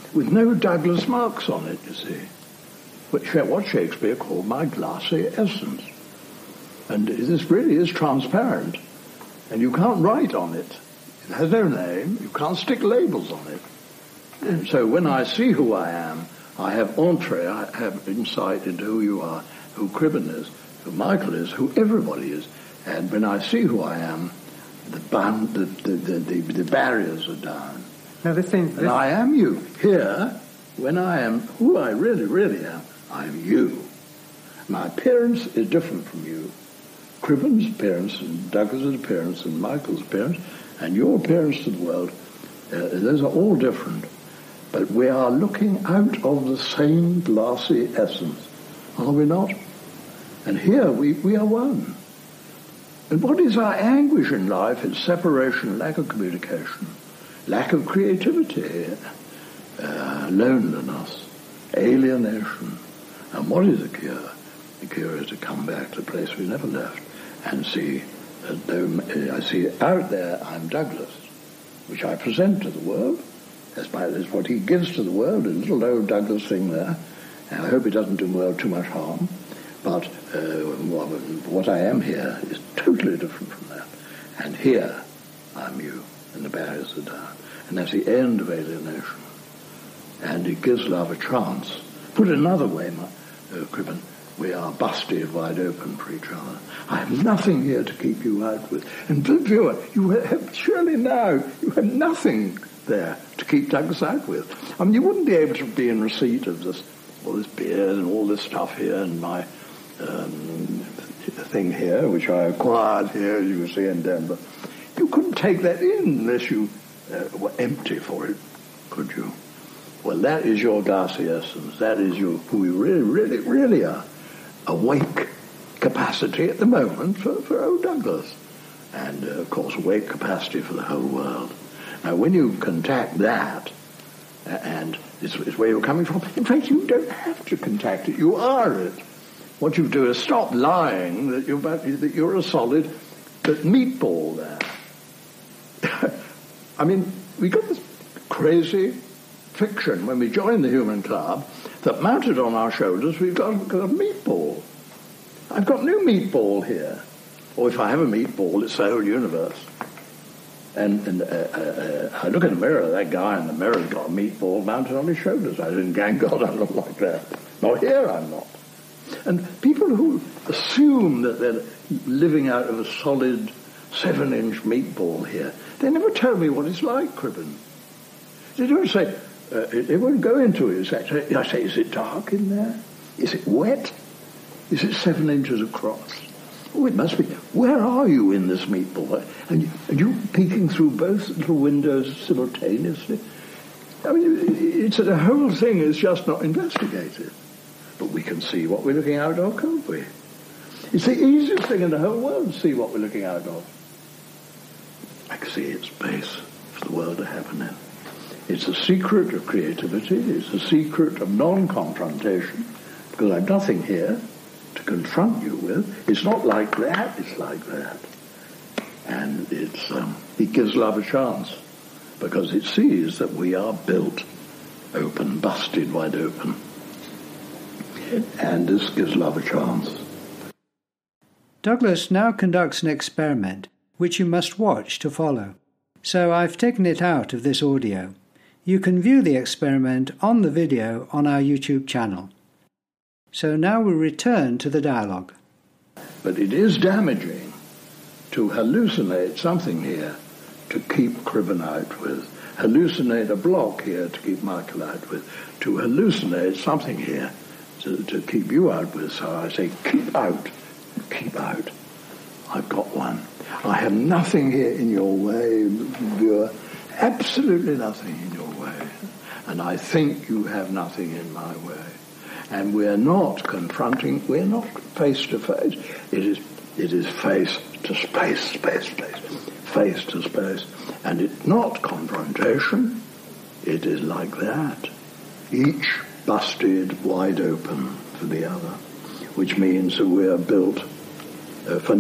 with no Douglas marks on it, you see, which what Shakespeare called my glassy essence. And this really is transparent, and you can't write on it. It has no name. You can't stick labels on it. And so when I see who I am, I have entree, I have insight into who you are, who Cribben is, who Michael is, who everybody is. And when I see who I am, the, band, the, the, the, the, the barriers are down. Now this seems... This... And I am you. Here, when I am who I really, really am, I am you. My appearance is different from you. Cribben's appearance, and Douglas's appearance, and Michael's appearance, and your appearance to the world, uh, those are all different. But we are looking out of the same glassy essence, are we not? And here we, we are one. And what is our anguish in life? It's separation, lack of communication, lack of creativity, uh, loneliness, alienation. And what is the cure? The cure is to come back to the place we never left and see that though I see out there I'm Douglas, which I present to the world. That's, my, that's what he gives to the world, a little old Douglas thing there. And I hope it doesn't do the world too much harm. But uh, what I am here is totally different from that. And here, I'm you, and the barriers are down. And that's the end of alienation. And it gives love a chance. Put it another way, my, uh, Cribben, we are busted wide open for each other. I have nothing here to keep you out with. And viewer, you have, surely now, you have nothing there to keep Douglas out with. I mean, you wouldn't be able to be in receipt of this, all this beard and all this stuff here, and my um, thing here, which I acquired here, as you can see in Denver. You couldn't take that in unless you uh, were empty for it, could you? Well, that is your glassy essence. That is your, who you really, really, really are. Awake capacity at the moment for, for old Douglas. And, uh, of course, awake capacity for the whole world. Now, when you contact that, uh, and it's, it's where you're coming from, in fact, you don't have to contact it. You are it. What you do is stop lying that you're, that you're a solid meatball there. I mean, we got this crazy fiction when we joined the Human Club that mounted on our shoulders we've got, got a meatball. I've got no meatball here. Or if I have a meatball, it's the whole universe. And, and uh, uh, I look in the mirror, that guy in the mirror's got a meatball mounted on his shoulders. I didn't, thank God I look like that. Not here, I'm not. And people who assume that they're living out of a solid seven-inch meatball here, they never tell me what it's like, Cribben. They don't say, uh, they won't go into it. I say, is it dark in there? Is it wet? Is it seven inches across? Oh, it must be. Where are you in this meatball? And you, are you peeking through both little windows simultaneously? I mean, it's the whole thing is just not investigated. But we can see what we're looking out of, can't we? It's the easiest thing in the whole world to see what we're looking out of. I can see its space for the world to happen in. It's a secret of creativity. It's a secret of non-confrontation, because I've nothing here to confront you with. It's not like that, it's like that. And it's um, it gives love a chance, because it sees that we are built open, busted wide open. And this gives love a chance. Douglas now conducts an experiment which you must watch to follow. So I've taken it out of this audio. You can view the experiment on the video on our YouTube channel. So now we return to the dialogue. But it is damaging to hallucinate something here to keep Cribben out with, hallucinate a block here to keep Michael out with, to hallucinate something here to, to keep you out with. So I say, keep out, keep out. I've got one. I have nothing here in your way, viewer, absolutely nothing in your way. And I think you have nothing in my way. And we're not confronting, we're not face to face. It is it is face to space, space, space, face to space. And it's not confrontation, it is like that. Each busted wide open for the other, which means that we are built uh, for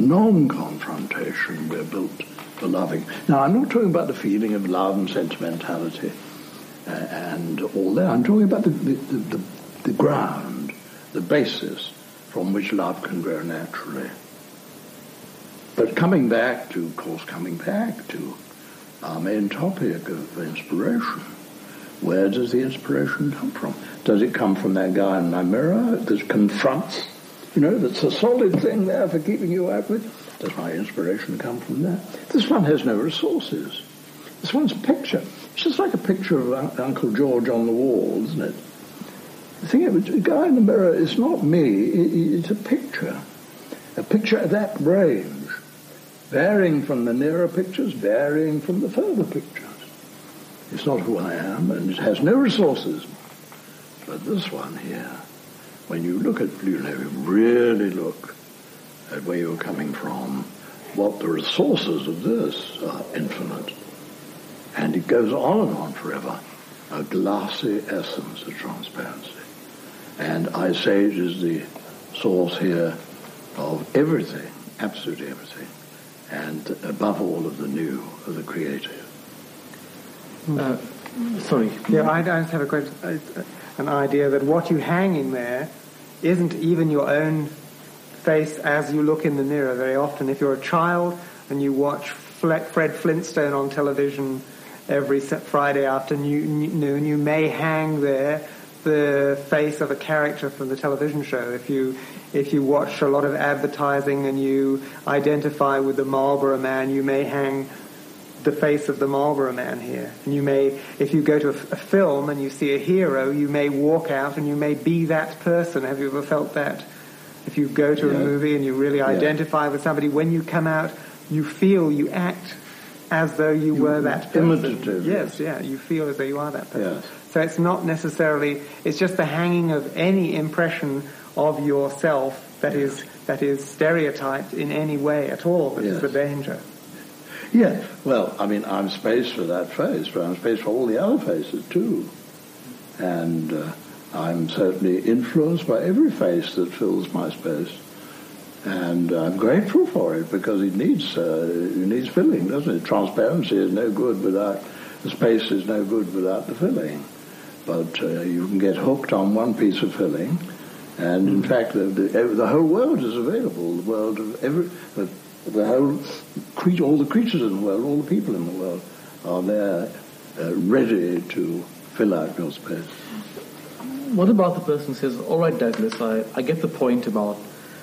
non-confrontation, we're built for loving. Now, I'm not talking about the feeling of love and sentimentality. uh, and all that. I'm talking about the, the, the, the ground, the basis from which love can grow naturally. But coming back to, of course, coming back to our main topic of inspiration, where does the inspiration come from? Does it come from that guy in my mirror that confronts, you know, that's a solid thing there for keeping you out with? Does my inspiration come from that? This one has no resources. This one's a picture. It's just like a picture of Un- Uncle George on the wall, isn't it? The thing is, the guy in the mirror is not me. It, it's a picture. A picture of that range, varying from the nearer pictures, varying from the further pictures. It's not who I am, and it has no resources. But this one here, when you look at, you know, really look at where you're coming from, what the resources of this are infinite. And it goes on and on forever. A glassy essence of transparency. And I say it is the source here of everything, absolutely everything, and above all of the new, of the creative. Uh, sorry. Yeah, I, I just have a great, uh, an idea that what you hang in there isn't even your own face as you look in the mirror. Very often, if you're a child and you watch Fred Flintstone on television every Friday afternoon, you may hang there the face of a character from the television show. If you if you watch a lot of advertising and you identify with the Marlboro Man, you may hang the face of the Marlboro Man here. And you may, if you go to a, a film and you see a hero, you may walk out and you may be that person. Have you ever felt that? If you go to yeah. a movie and you really identify yeah. with somebody, when you come out, you feel, you act as though you, you were that person. Imitative. Yes, yeah, you feel as though you are that person. Yes. So it's not necessarily, it's just the hanging of any impression of yourself that is that is stereotyped in any way at all. That yes. is the danger. Yeah, well, I mean, I'm space for that face, but I'm space for all the other faces too. And uh, I'm certainly influenced by every face that fills my space. And I'm grateful for it because it needs uh, it needs filling, doesn't it? Transparency is no good without, the space is no good without the filling. But uh, you can get hooked on one piece of filling, and in fact, the, the, the whole world is available. The world of every, the, the whole, cre- all the creatures in the world, all the people in the world are there, uh, ready to fill out your space. What about the person who says, "All right, Douglas, I, I get the point about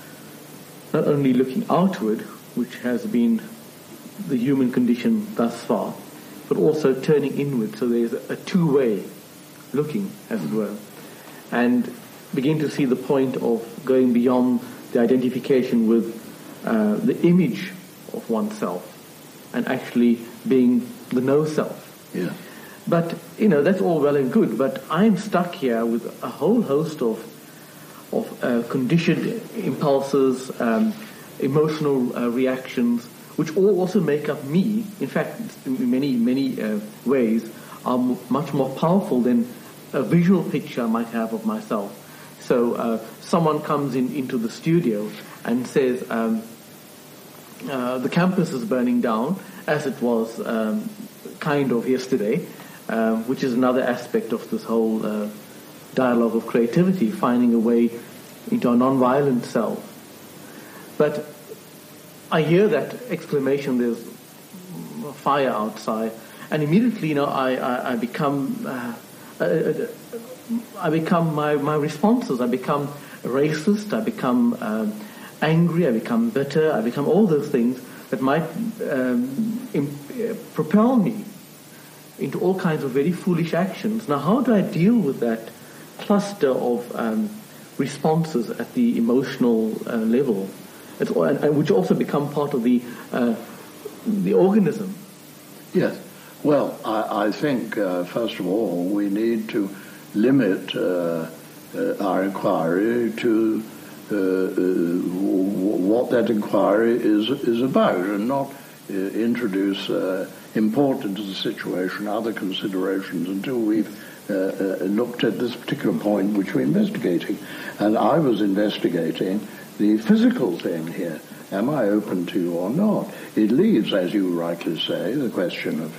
not only looking outward, which has been the human condition thus far, but also turning inward, so there's a, a two-way looking, as it were, and begin to see the point of going beyond the identification with uh, the image of oneself and actually being the no-self." Yeah. But, you know, that's all well and good, but I'm stuck here with a whole host of of uh, conditioned impulses, um, emotional uh, reactions, which all also make up me. In fact, in many, many uh, ways, are m- much more powerful than a visual picture I might have of myself. So uh, someone comes in into the studio and says, um, uh, the campus is burning down, as it was um, kind of yesterday, uh, which is another aspect of this whole uh, dialogue of creativity, finding a way into a non-violent self. But I hear that exclamation, there's fire outside, and immediately, you know, I, I, I become, uh, uh, I become my, my responses. I become racist, I become um, angry, I become bitter, I become all those things that might um, imp- propel me into all kinds of very foolish actions. Now, how do I deal with that cluster of um, responses at the emotional uh, level, it's, and, and which also become part of the uh, the organism? Yes. Well, I, I think, uh, first of all, we need to limit uh, uh, our inquiry to uh, uh, what that inquiry is is about, and not uh, introduce uh, important to the situation other considerations until we've Uh, uh, looked at this particular point which we're investigating. And I was investigating the physical thing here. Am I open to or not? It leaves, as you rightly say, the question of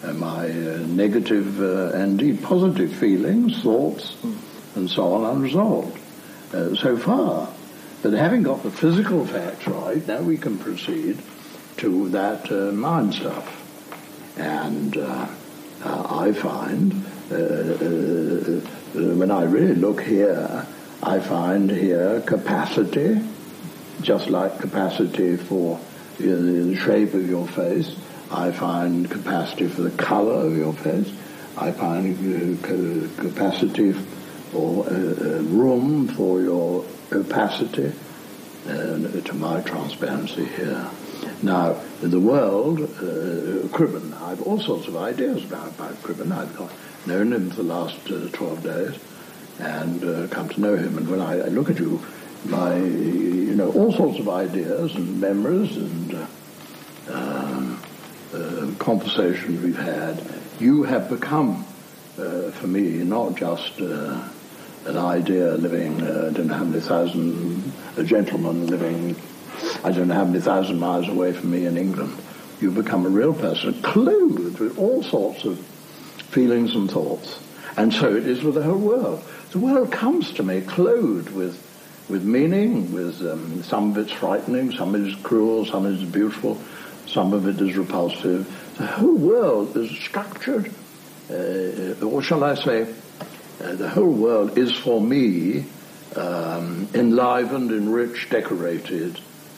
uh, my uh, negative uh, and indeed positive feelings, thoughts, mm. and so on unresolved uh, so far. But having got the physical facts right, now we can proceed to that uh, mind stuff. And uh, uh, I find, uh, uh, when I really look here, I find here capacity, just like capacity for uh, the shape of your face. I find capacity for the color of your face. I find uh, capacity or uh, uh, room for your opacity, uh, to my transparency here. Now, in the world, uh, Cribben, I have all sorts of ideas about, about Cribben. I've got, known him for the last uh, twelve days and uh, come to know him. And when I, I look at you, my, you know, all sorts of ideas and memories and uh, um, uh, conversations we've had, you have become, uh, for me, not just uh, an idea living, uh, I don't know how many thousand, a gentleman living, I don't know how many thousand miles away from me in England. You become a real person, clothed with all sorts of feelings and thoughts. And so it is with the whole world. The world comes to me clothed with with meaning, with um, some of it's frightening, some of it is cruel, some of it is beautiful, some of it is repulsive. The whole world is structured, uh, or shall I say, uh, the whole world is for me um, enlivened, enriched, decorated,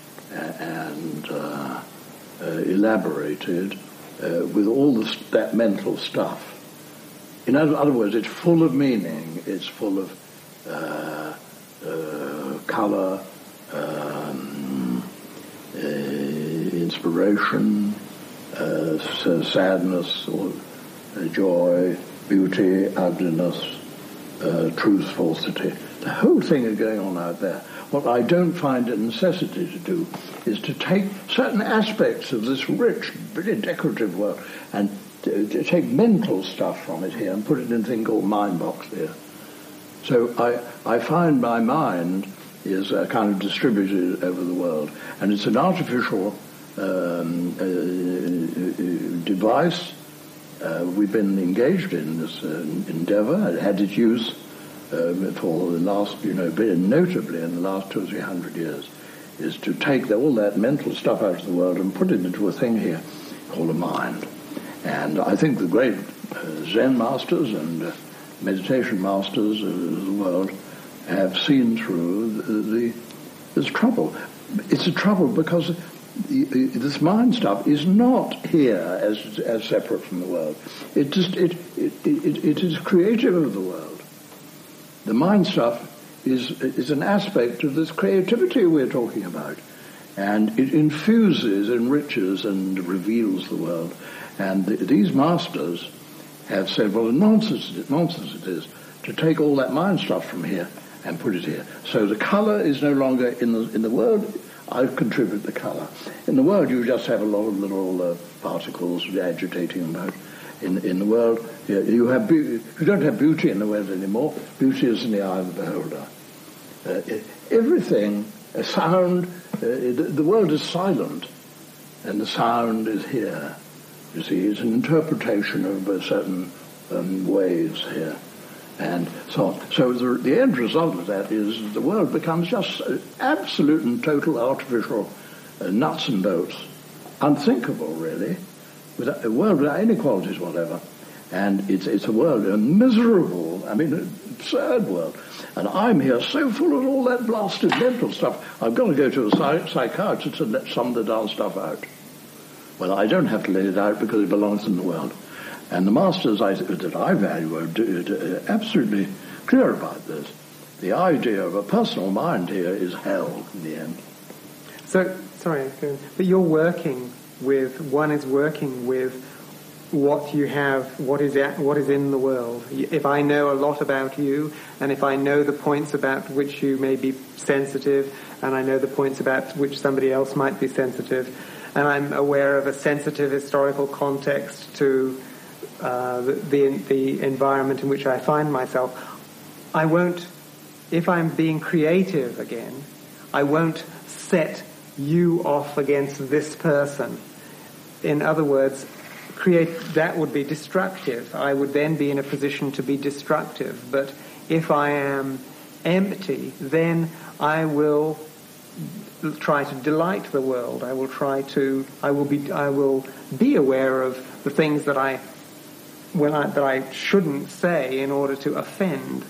and uh, uh, elaborated uh, with all this, that mental stuff. In other, other words, it's full of meaning, it's full of uh, uh, colour, um, uh, inspiration, uh, sadness, or uh, joy, beauty, ugliness, uh, truth, falsity. The whole thing is going on out there. What I don't find a necessity to do is to take certain aspects of this rich, really decorative world and to, to take mental stuff from it here and put it in a thing called mind box here. So I, I find my mind is uh, kind of distributed over the world, and it's an artificial um, uh, device. Uh, we've been engaged in this uh, endeavor. It had its use Uh, for the last, you know, notably in the last two or three hundred years, is to take the, all that mental stuff out of the world and put it into a thing here called a mind. And I think the great uh, Zen masters and uh, meditation masters of the world have seen through the, the this trouble. It's a trouble because the, this mind stuff is not here as as separate from the world. It just it it it, it is creative of the world. The mind stuff is is an aspect of this creativity we're talking about, and it infuses, enriches, and reveals the world. And th- these masters have said, well, nonsense, nonsense it is to take all that mind stuff from here and put it here. So the colour is no longer in the in the world. I've contributed the colour. In the world, you just have a lot of little uh, particles agitating about. In, in the world, you have be- you don't have beauty in the world anymore. Beauty is in the eye of the beholder. Uh, everything, a sound, uh, the, the world is silent, and the sound is here. You see, it's an interpretation of uh, certain um, waves here, and so on. So the, the end result of that is the world becomes just absolute and total artificial uh, nuts and bolts, unthinkable, really. Without, a world without any qualities whatever, and it's it's a world, a miserable, I mean, absurd world. And I'm here so full of all that blasted mental stuff. I've got to go to a psych- psychiatrist to let some of the dull stuff out. Well, I don't have to let it out because it belongs in the world. And the masters I, that I value are do, do, absolutely clear about this. The idea of a personal mind here is hell in the end. So, sorry, but you're working with, one is working with what you have, what is at, what is in the world. If I know a lot about you, and if I know the points about which you may be sensitive, and I know the points about which somebody else might be sensitive, and I'm aware of a sensitive historical context to uh, the, the the environment in which I find myself, I won't, if I'm being creative again, I won't set you off against this person. In other words, create that would be destructive. I would then be in a position to be destructive. But if I am empty, then I will try to delight the world. I will try to. I will be. I will be aware of the things that I, when I that I shouldn't say in order to offend.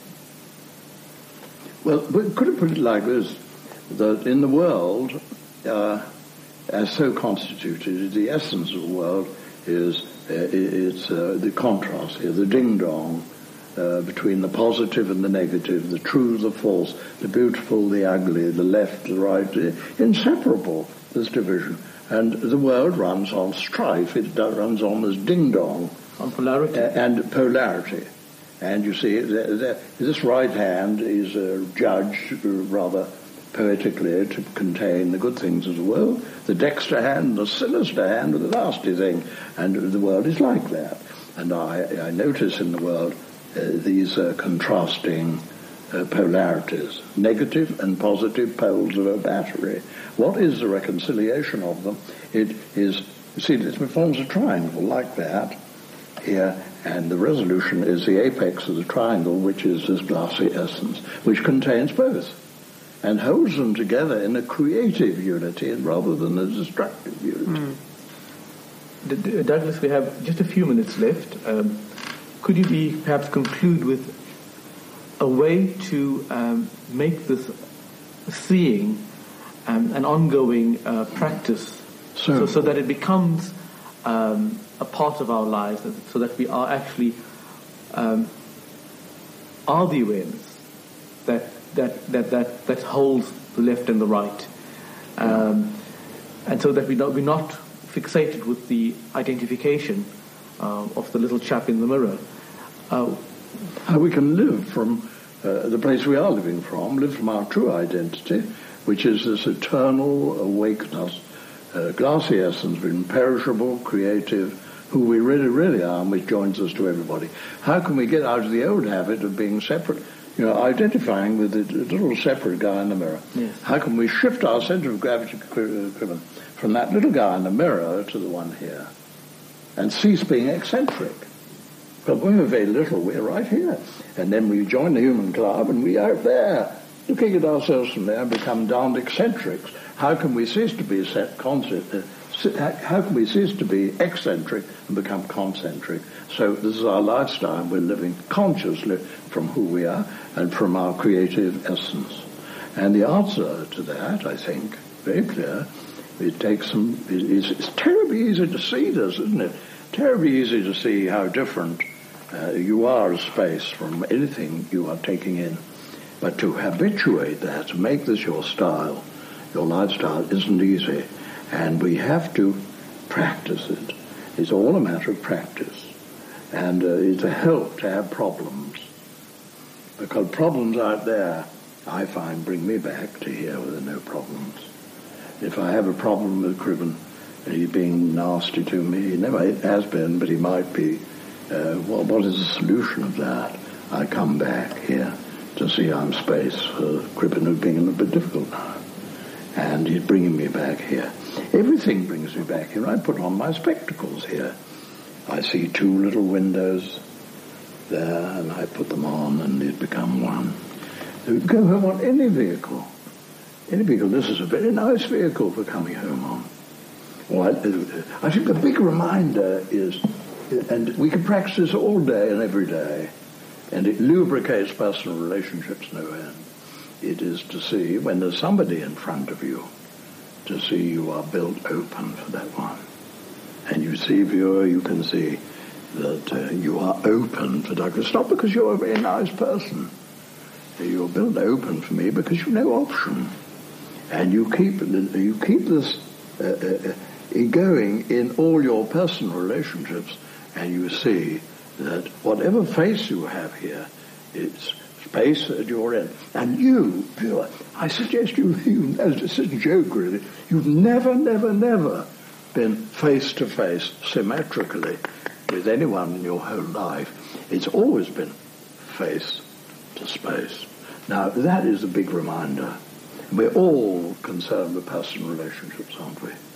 Well, we could have put it like this: that in the world, uh, as so constituted, the essence of the world is uh, it's uh, the contrast here, the ding-dong uh, between the positive and the negative, the true, the false, the beautiful, the ugly, the left, the right, uh, inseparable, this division. And the world runs on strife, it runs on this ding-dong. On polarity. Uh, and polarity. And you see, the, the, this right hand is uh, judged uh, rather poetically to contain the good things of the world. The dexter hand, the sinister hand, are the nasty thing. And the world is like that. And I, I notice in the world uh, these uh, contrasting uh, polarities, negative and positive poles of a battery. What is the reconciliation of them? It is, you see, it forms a triangle like that here, and the resolution is the apex of the triangle, which is this glassy essence, which contains both, and holds them together in a creative unity rather than a destructive unity. Mm. Douglas, we have just a few minutes left. Um, could you be perhaps conclude with a way to um, make this seeing um, an ongoing uh, practice, so, so, so that it becomes um, a part of our lives, so that we are actually um, are the awareness that that that that that holds the left and the right, um, and so that we not we're not fixated with the identification uh, of the little chap in the mirror. Uh, How we can live from uh, the place we are living from, live from our true identity, which is this eternal awakeness, uh, glassy essence, imperishable, creative, who we really, really are, and which joins us to everybody. How can we get out of the old habit of being separate, you know, identifying with the little separate guy in the mirror? Yes. How can we shift our center of gravity from that little guy in the mirror to the one here, and cease being eccentric? But when we're very little, we're right here. And then we join the human club, and we out there, looking at ourselves from there, become darned eccentrics. How can we cease to be set concept? Uh, How can we cease to be eccentric and become concentric? So this is our lifestyle. We're living consciously from who we are and from our creative essence. And the answer to that, I think, very clear. It takes some. It's, it's terribly easy to see this, isn't it? Terribly easy to see how different uh, you are as space from anything you are taking in. But to habituate that, to make this your style, your lifestyle, isn't easy. And we have to practice it. It's all a matter of practice. And uh, it's a help to have problems. Because problems out there, I find, bring me back to here where there are no problems. If I have a problem with Cribben, he's being nasty to me, he never has been, but he might be, uh, well, what is the solution of that? I come back here to see I'm space for Cribben, who's being a little bit difficult now. And he's bringing me back here. Everything brings me back here. I put on my spectacles here. I see two little windows there, and I put them on, and they become one. So go home on any vehicle. Any vehicle. This is a very nice vehicle for coming home on. Well, I, I think the big reminder is, and we can practice this all day and every day, and it lubricates personal relationships no end. It is to see, when there's somebody in front of you, to see you are built open for that one. And you see, viewer, you can see that uh, you are open for Douglas, not because you're a very nice person. You're built open for me because you've no option. And you keep you keep this uh, uh, going in all your personal relationships, and you see that whatever face you have here, it's space that you're in. And you, viewer, I suggest you, you it's a joke really, you've never, never, never been face to face symmetrically with anyone in your whole life. It's always been face to space. Now, that is a big reminder. We're all concerned with personal relationships, aren't we?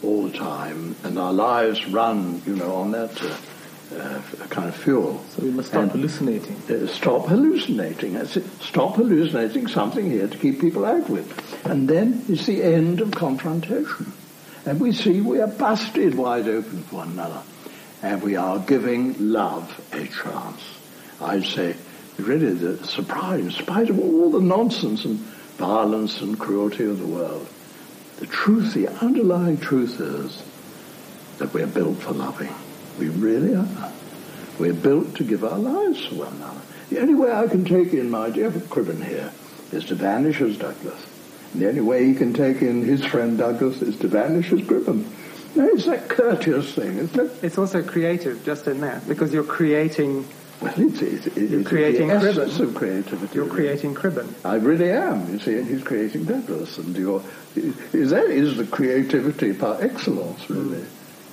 all the time, and our lives run, you know, on that uh, uh, kind of fuel. So we must stop and, hallucinating. Uh, stop hallucinating. That's it. Stop hallucinating something here to keep people out with. And then it's the end of confrontation. And we see we are busted wide open for one another. And we are giving love a chance. I'd say, really, the surprise, in spite of all the nonsense and violence and cruelty of the world, the truth, the underlying truth is that we're built for loving. We really are. We're built to give our lives for one another. The only way I can take in my dear Cribben here is to vanish as Douglas. And the only way he can take in his friend Douglas is to vanish as Cribben. No, it's that courteous thing, isn't it? It's also creative, just in that, because you're creating... Well, it's, it's, it's, you're it's creating the Cribben. essence of creativity. You're creating Cribben. I really am, you see, and he's creating Douglas. And you're, is that is the creativity par excellence, really.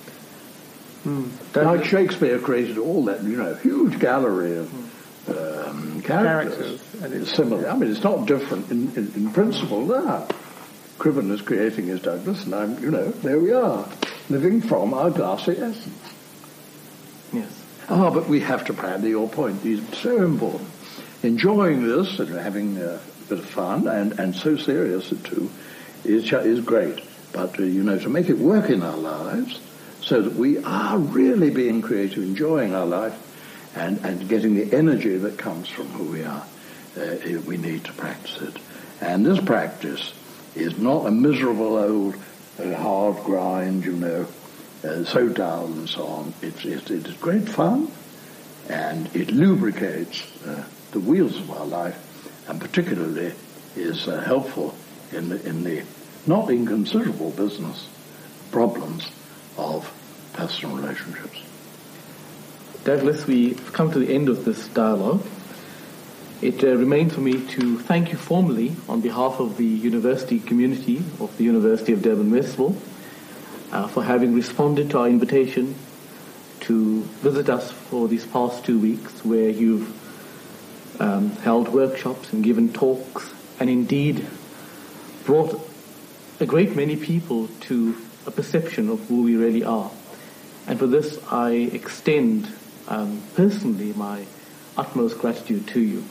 Mm. Like Shakespeare created all that, you know, huge gallery of um, characters. characters. And it's similar. I mean, it's not different in, in, in principle there. Cribben is creating his Douglas, and I'm, you know, there we are, living from our glassy essence. Yes. Ah, but we have to practice your point. It's so important. Enjoying this and having a bit of fun, and, and so serious too, is, is great. But, uh, you know, to make it work in our lives so that we are really being creative, enjoying our life, and, and getting the energy that comes from who we are, uh, we need to practice it. And this practice is not a miserable old uh, hard grind, you know, uh, so dull and so on. It's, it's, it's great fun, and it lubricates uh, the wheels of our life, and particularly is uh, helpful in the, in the not inconsiderable business problems of personal relationships. Douglas, we've come to the end of this dialogue. It uh, remains for me to thank you formally on behalf of the university community of the University of Durban Westville uh, for having responded to our invitation to visit us for these past two weeks, where you've um, held workshops and given talks and indeed brought a great many people to a perception of who we really are. And for this I extend um, personally my utmost gratitude to you.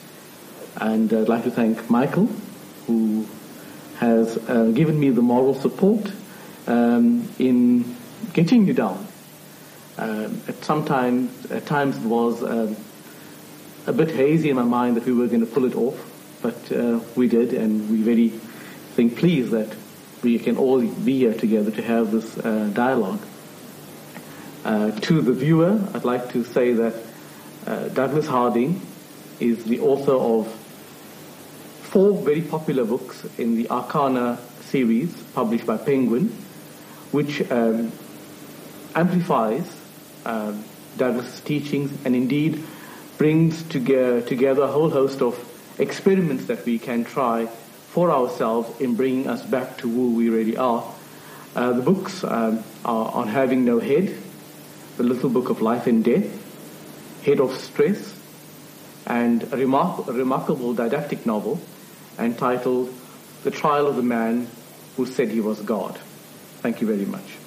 And I'd like to thank Michael, who has uh, given me the moral support um, in getting you down. Um, at some time, at times it was um, a bit hazy in my mind that we were going to pull it off, but uh, we did, and we very think pleased that we can all be here together to have this uh, dialogue. Uh, to the viewer, I'd like to say that uh, Douglas Harding is the author of four very popular books in the Arcana series published by Penguin, which um, amplifies uh, Douglas' teachings and indeed brings together, together a whole host of experiments that we can try for ourselves in bringing us back to who we really are. Uh, the books um, are On Having No Head, The Little Book of Life and Death, Head of Stress, and a, remar- a remarkable didactic novel entitled The Trial of the Man Who Said He Was God. Thank you very much.